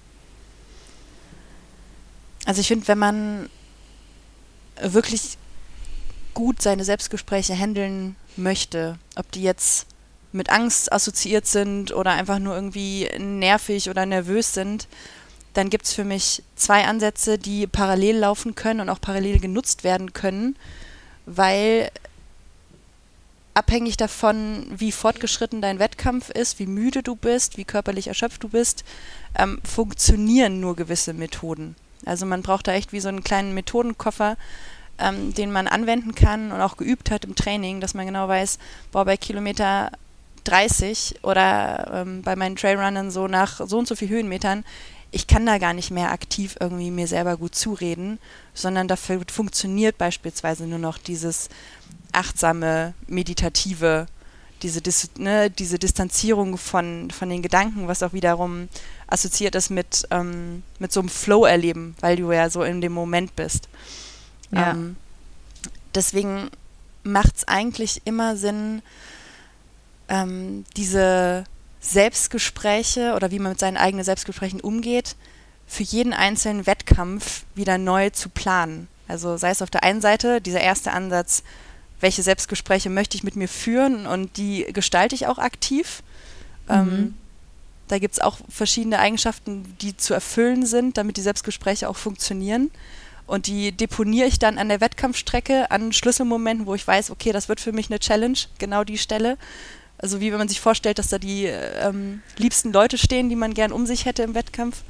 Also ich finde, wenn man wirklich gut seine Selbstgespräche handeln möchte, ob die jetzt mit Angst assoziiert sind oder einfach nur irgendwie nervig oder nervös sind, dann gibt es für mich zwei Ansätze, die parallel laufen können und auch parallel genutzt werden können, weil abhängig davon, wie fortgeschritten dein Wettkampf ist, wie müde du bist, wie körperlich erschöpft du bist, ähm, funktionieren nur gewisse Methoden. Also man braucht da echt wie so einen kleinen Methodenkoffer, ähm, den man anwenden kann und auch geübt hat im Training, dass man genau weiß, boah, bei Kilometer dreißig oder ähm, bei meinen Trailrunnern so nach so und so viel Höhenmetern, ich kann da gar nicht mehr aktiv irgendwie mir selber gut zureden, sondern dafür funktioniert beispielsweise nur noch dieses achtsame, meditative diese, Dis, ne, diese Distanzierung von, von den Gedanken, was auch wiederum assoziiert ist mit, ähm, mit so einem Flow-Erleben, weil du ja so in dem Moment bist. Ja. Ähm, deswegen macht es eigentlich immer Sinn, ähm, diese Selbstgespräche oder wie man mit seinen eigenen Selbstgesprächen umgeht, für jeden einzelnen Wettkampf wieder neu zu planen. Also sei es auf der einen Seite dieser erste Ansatz, welche Selbstgespräche möchte ich mit mir führen und die gestalte ich auch aktiv. Mhm. Ähm, da gibt es auch verschiedene Eigenschaften, die zu erfüllen sind, damit die Selbstgespräche auch funktionieren. Und die deponiere ich dann an der Wettkampfstrecke, an Schlüsselmomenten, wo ich weiß, okay, das wird für mich eine Challenge, genau die Stelle. Also wie wenn man sich vorstellt, dass da die ähm, liebsten Leute stehen, die man gern um sich hätte im Wettkampf.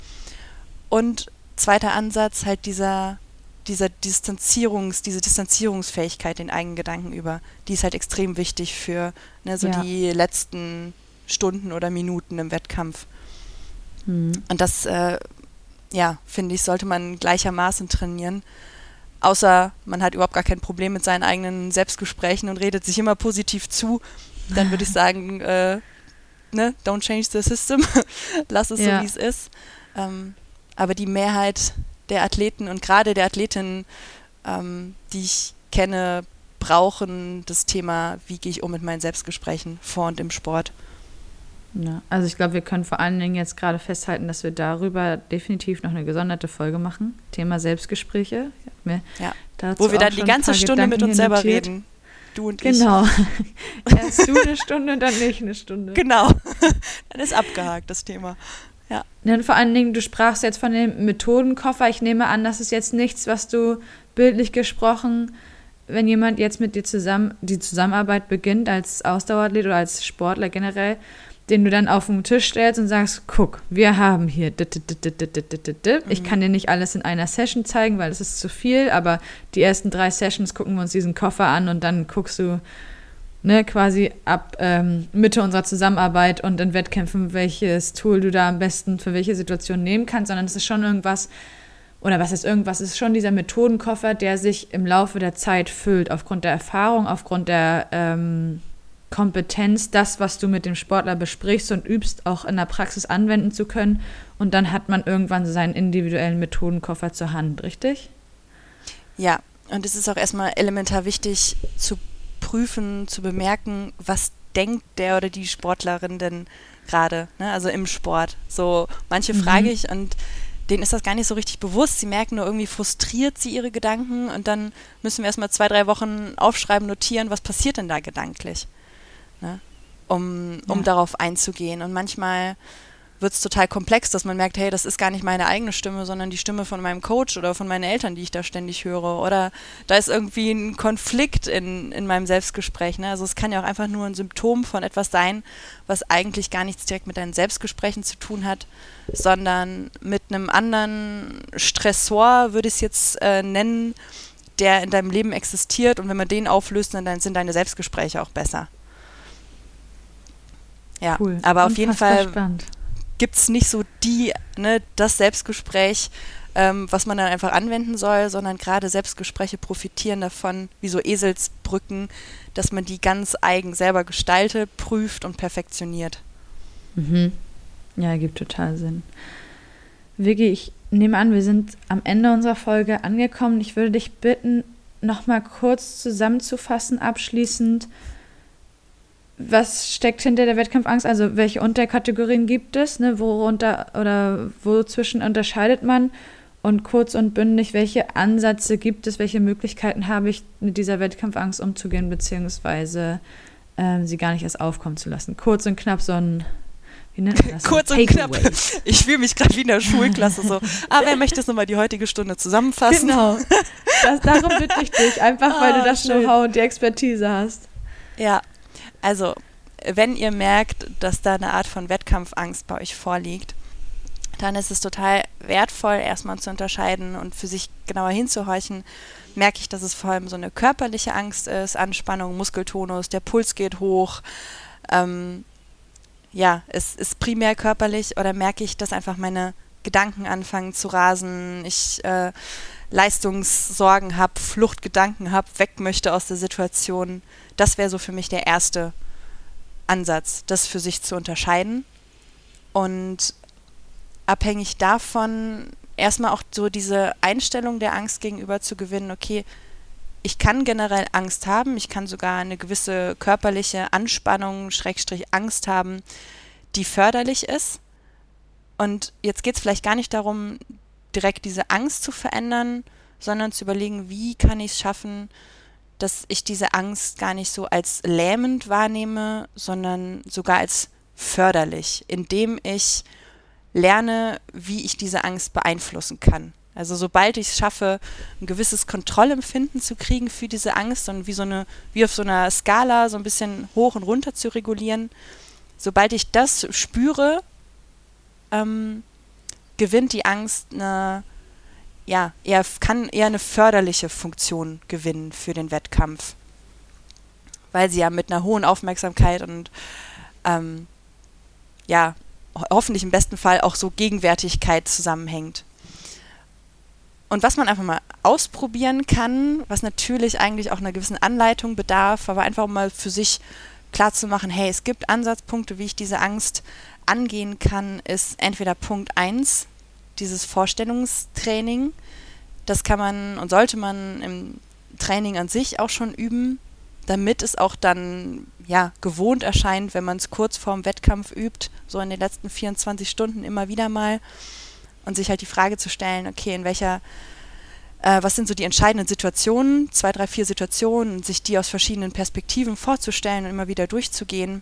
Und zweiter Ansatz, halt dieser, dieser Distanzierungs, diese Distanzierungsfähigkeit den eigenen Gedanken über, die ist halt extrem wichtig für ne, so Ja. die letzten Stunden oder Minuten im Wettkampf. Mhm. Und das, äh, ja, finde ich, sollte man gleichermaßen trainieren. Außer man hat überhaupt gar kein Problem mit seinen eigenen Selbstgesprächen und redet sich immer positiv zu. Dann würde ich sagen, äh, ne, don't change the system. Lass es Ja. so, wie es ist. Ähm, aber die Mehrheit der Athleten und gerade der Athletinnen, ähm, die ich kenne, brauchen das Thema, wie gehe ich um mit meinen Selbstgesprächen vor und im Sport. Ja, also ich glaube, wir können vor allen Dingen jetzt gerade festhalten, dass wir darüber definitiv noch eine gesonderte Folge machen. Thema Selbstgespräche. Ich hab mir Ja. dazu Wo wir auch dann die schon ein ganze paar Stunde mit Gedanken uns hier selber notiert. reden. Du und ich. Genau. Erst du eine Stunde, dann ich eine Stunde. Genau. Dann ist abgehakt, das Thema. Ja. Dann vor allen Dingen, du sprachst jetzt von dem Methodenkoffer. Ich nehme an, das ist jetzt nichts, was du bildlich gesprochen, wenn jemand jetzt mit dir zusammen die Zusammenarbeit beginnt als Ausdauerathlet oder als Sportler generell, den du dann auf den Tisch stellst und sagst, guck, wir haben hier dit, dit, dit, dit, dit, dit, dit, dit. Ich kann dir nicht alles in einer Session zeigen, weil es ist zu viel, aber die ersten drei Sessions gucken wir uns diesen Koffer an und dann guckst du ne, quasi ab ähm, Mitte unserer Zusammenarbeit und in Wettkämpfen, welches Tool du da am besten für welche Situation nehmen kannst, sondern es ist schon irgendwas, oder was ist irgendwas, es ist schon dieser Methodenkoffer, der sich im Laufe der Zeit füllt, aufgrund der Erfahrung, aufgrund der ähm, Kompetenz, das, was du mit dem Sportler besprichst und übst, auch in der Praxis anwenden zu können. Und dann hat man irgendwann so seinen individuellen Methodenkoffer zur Hand, richtig? Ja, und es ist auch erstmal elementar wichtig zu prüfen, zu bemerken, was denkt der oder die Sportlerin denn gerade, ne? Also im Sport. So, manche Mhm. frage ich und denen ist das gar nicht so richtig bewusst. Sie merken nur, irgendwie frustriert sie ihre Gedanken und dann müssen wir erstmal zwei, drei Wochen aufschreiben, notieren, was passiert denn da gedanklich, ne? Um, um Ja. darauf einzugehen. Und manchmal wird es total komplex, dass man merkt, hey, das ist gar nicht meine eigene Stimme, sondern die Stimme von meinem Coach oder von meinen Eltern, die ich da ständig höre. Oder da ist irgendwie ein Konflikt in, in meinem Selbstgespräch. Ne? Also es kann ja auch einfach nur ein Symptom von etwas sein, was eigentlich gar nichts direkt mit deinen Selbstgesprächen zu tun hat, sondern mit einem anderen Stressor, würde ich es jetzt äh, nennen, der in deinem Leben existiert. Und wenn man den auflöst, dann sind deine Selbstgespräche auch besser. Ja, Cool. aber auf jeden Unfassbar Fall spannend. gibt es nicht so die, ne, das Selbstgespräch, ähm, was man dann einfach anwenden soll, sondern gerade Selbstgespräche profitieren davon, wie so Eselsbrücken, dass man die ganz eigen selber gestaltet, prüft und perfektioniert. Mhm. Ja, ergibt total Sinn. Vicky, ich nehme an, wir sind am Ende unserer Folge angekommen. Ich würde dich bitten, nochmal kurz zusammenzufassen, abschließend, was steckt hinter der Wettkampfangst? Also welche Unterkategorien gibt es? Ne? Worunter oder wozwischen unterscheidet man? Und kurz und bündig, welche Ansätze gibt es? Welche Möglichkeiten habe ich, mit dieser Wettkampfangst umzugehen, beziehungsweise ähm, sie gar nicht erst aufkommen zu lassen? Kurz und knapp so ein, wie nennt man das? Kurz und knapp. Ich fühle mich gerade wie in der Schulklasse so. Ah, wer möchte jetzt nochmal die heutige Stunde zusammenfassen? Genau. Das, darum bitte ich dich. Einfach, weil Ah, du das schön. Know-how und die Expertise hast. Ja, also wenn ihr merkt, dass da eine Art von Wettkampfangst bei euch vorliegt, dann ist es total wertvoll, erstmal zu unterscheiden und für sich genauer hinzuhorchen. Merke ich, dass es vor allem so eine körperliche Angst ist, Anspannung, Muskeltonus, der Puls geht hoch. Ähm, ja, es ist primär körperlich, oder merke ich, dass einfach meine Gedanken anfangen zu rasen, ich äh, Leistungssorgen habe, Fluchtgedanken habe, weg möchte aus der Situation. Das wäre so für mich der erste Ansatz, das für sich zu unterscheiden und abhängig davon erstmal auch so diese Einstellung der Angst gegenüber zu gewinnen, okay, ich kann generell Angst haben, ich kann sogar eine gewisse körperliche Anspannung, Schrägstrich Angst haben, die förderlich ist. Und jetzt geht es vielleicht gar nicht darum, direkt diese Angst zu verändern, sondern zu überlegen, wie kann ich es schaffen, dass ich diese Angst gar nicht so als lähmend wahrnehme, sondern sogar als förderlich, indem ich lerne, wie ich diese Angst beeinflussen kann. Also sobald ich es schaffe, ein gewisses Kontrollempfinden zu kriegen für diese Angst und wie so eine, wie auf so einer Skala so ein bisschen hoch und runter zu regulieren, sobald ich das spüre, ähm, gewinnt die Angst eine, ja, eher, kann eher eine förderliche Funktion gewinnen für den Wettkampf. Weil sie ja mit einer hohen Aufmerksamkeit und ähm, ja, hoffentlich im besten Fall auch so Gegenwärtigkeit zusammenhängt. Und was man einfach mal ausprobieren kann, was natürlich eigentlich auch einer gewissen Anleitung bedarf, aber einfach mal für sich klar zu machen, hey, es gibt Ansatzpunkte, wie ich diese Angst angehen kann, ist entweder Punkt eins, dieses Vorstellungstraining. Das kann man und sollte man im Training an sich auch schon üben, damit es auch dann ja gewohnt erscheint, wenn man es kurz vorm Wettkampf übt, so in den letzten vierundzwanzig Stunden immer wieder mal. Und sich halt die Frage zu stellen, okay, in welcher, äh, was sind so die entscheidenden Situationen, zwei, drei, vier Situationen, sich die aus verschiedenen Perspektiven vorzustellen und immer wieder durchzugehen.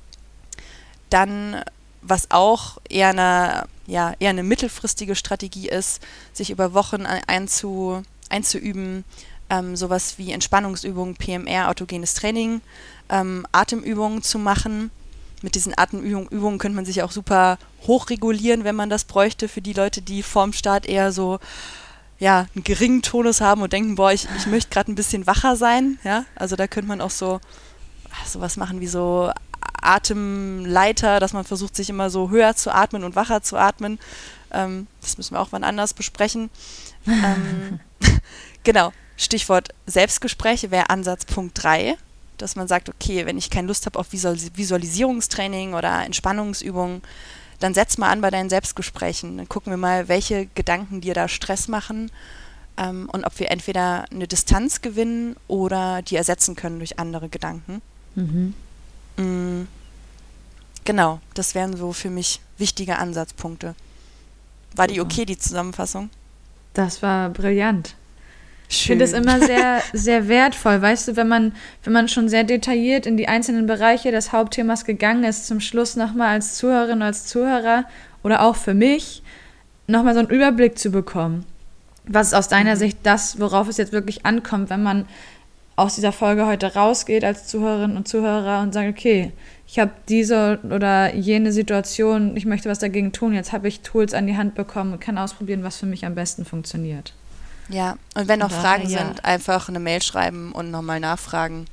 Dann, was auch eher eine, ja, eher eine mittelfristige Strategie ist, sich über Wochen einzu, einzuüben, ähm, sowas wie Entspannungsübungen, P M R, autogenes Training, ähm, Atemübungen zu machen. Mit diesen Atemübungen könnte man sich auch super hochregulieren, wenn man das bräuchte, für die Leute, die vorm Start eher so ja, einen geringen Tonus haben und denken, boah, ich, ich möchte gerade ein bisschen wacher sein. Ja? Also da könnte man auch so sowas machen wie so Atemleiter, dass man versucht, sich immer so höher zu atmen und wacher zu atmen. Ähm, das müssen wir auch wann anders besprechen. ähm, genau, Stichwort Selbstgespräche wäre Ansatzpunkt drei. Dass man sagt, okay, wenn ich keine Lust habe auf Visualis- Visualisierungstraining oder Entspannungsübungen, dann setz mal an bei deinen Selbstgesprächen. Dann gucken wir mal, welche Gedanken dir da Stress machen ähm, und ob wir entweder eine Distanz gewinnen oder die ersetzen können durch andere Gedanken. Mhm. Mhm. Genau, das wären so für mich wichtige Ansatzpunkte. War die okay, die Zusammenfassung? Das war brillant. Schön. Ich finde es immer sehr, sehr wertvoll, weißt du, wenn man, wenn man schon sehr detailliert in die einzelnen Bereiche des Hauptthemas gegangen ist, zum Schluss nochmal als Zuhörerin, als Zuhörer oder auch für mich, nochmal so einen Überblick zu bekommen. Was ist aus deiner mhm. Sicht das, worauf es jetzt wirklich ankommt, wenn man aus dieser Folge heute rausgeht als Zuhörerin und Zuhörer und sagt, okay, ich habe diese oder jene Situation, ich möchte was dagegen tun, jetzt habe ich Tools an die Hand bekommen und kann ausprobieren, was für mich am besten funktioniert. Ja, und wenn noch Ja, Fragen ja. sind, einfach eine Mail schreiben und nochmal nachfragen.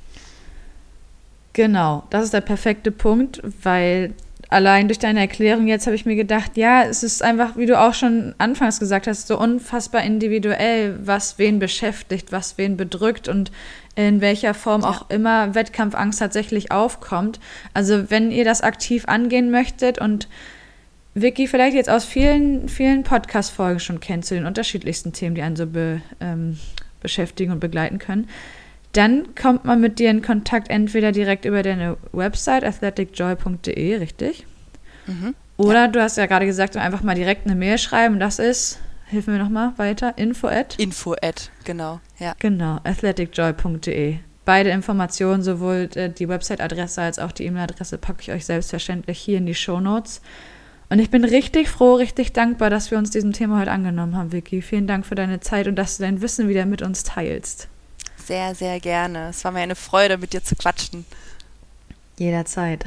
Genau, das ist der perfekte Punkt, weil allein durch deine Erklärung jetzt habe ich mir gedacht, ja, es ist einfach, wie du auch schon anfangs gesagt hast, so unfassbar individuell, was wen beschäftigt, was wen bedrückt und in welcher Form Ja. auch immer Wettkampfangst tatsächlich aufkommt. Also wenn ihr das aktiv angehen möchtet und Vicky vielleicht jetzt aus vielen, vielen Podcast-Folgen schon kennt zu den unterschiedlichsten Themen, die einen so be, ähm, beschäftigen und begleiten können, dann kommt man mit dir in Kontakt entweder direkt über deine Website athletic joy punkt de, richtig? Mhm. Oder Ja. du hast ja gerade gesagt, einfach mal direkt eine Mail schreiben. Das ist, hilf mir nochmal weiter, info at? Info at, genau, ja. Genau, athletic joy punkt de. Beide Informationen, sowohl äh, die Website-Adresse als auch die E-Mail-Adresse, packe ich euch selbstverständlich hier in die Shownotes. Und ich bin richtig froh, richtig dankbar, dass wir uns diesem Thema heute angenommen haben, Vicky. Vielen Dank für deine Zeit und dass du dein Wissen wieder mit uns teilst. Sehr, sehr gerne. Es war mir eine Freude, mit dir zu quatschen. Jederzeit.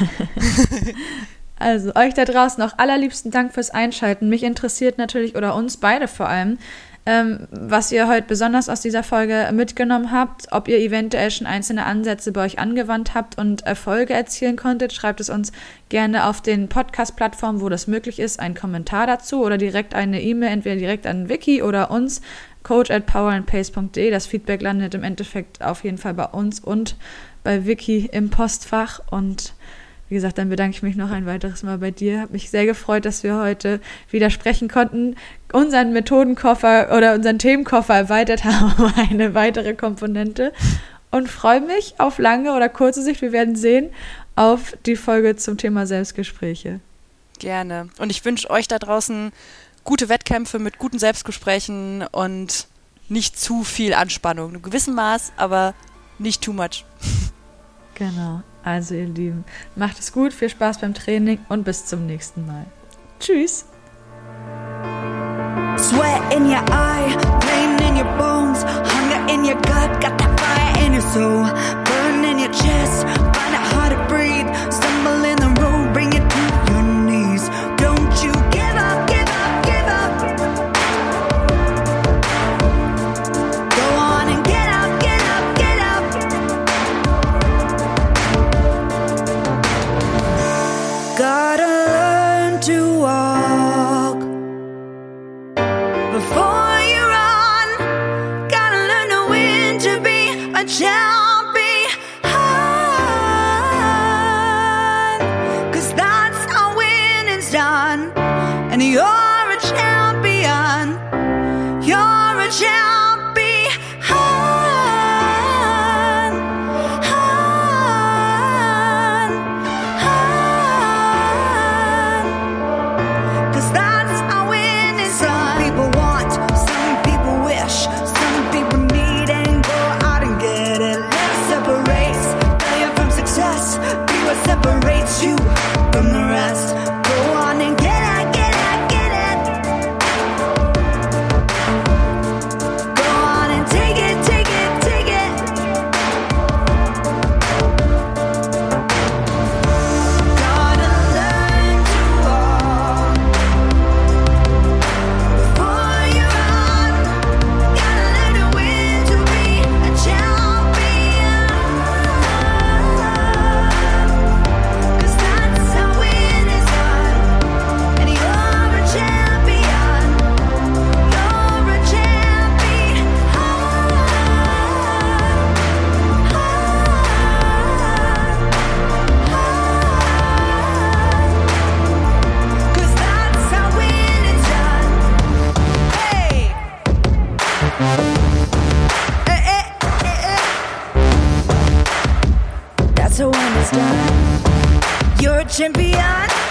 Also, euch da draußen auch allerliebsten Dank fürs Einschalten. Mich interessiert natürlich, oder uns beide vor allem, ähm, was ihr heute besonders aus dieser Folge mitgenommen habt, ob ihr eventuell schon einzelne Ansätze bei euch angewandt habt und Erfolge erzielen konntet. Schreibt es uns gerne auf den Podcast-Plattformen, wo das möglich ist, einen Kommentar dazu oder direkt eine E-Mail, entweder direkt an Vicky oder uns, coach at power and pace punkt de. Das Feedback landet im Endeffekt auf jeden Fall bei uns und bei Vicky im Postfach. Und wie gesagt, dann bedanke ich mich noch ein weiteres Mal bei dir. Habe mich sehr gefreut, dass wir heute wieder sprechen konnten, unseren Methodenkoffer oder unseren Themenkoffer erweitert haben um eine weitere Komponente. Und freue mich auf lange oder kurze Sicht, wir werden sehen, auf die Folge zum Thema Selbstgespräche. Gerne. Und ich wünsche euch da draußen gute Wettkämpfe mit guten Selbstgesprächen und nicht zu viel Anspannung. In einem gewissen Maß, aber nicht too much. Genau. Also ihr Lieben, macht es gut, viel Spaß beim Training und bis zum nächsten Mal. Tschüss. Sweat in your eye, pain in your bones, hunger in your gut, got that fire in your soul, burn in your chest, find it hard to breathe, stumble in the road, bring it to your knees. Don't you give up, give up, give up. Go on and get up, get up, get up. Gotta learn to walk before you run. Gotta learn to win to be a champion. 'Cause that's how winning's done. And you're a champion. You're a champion. Separates you from the rest. Go on and get it, get it, get it. Go on and take it, take it, take it. Gotta learn to walk before you run. Gotta learn to win to be a champion. So when it's done, you're a champion.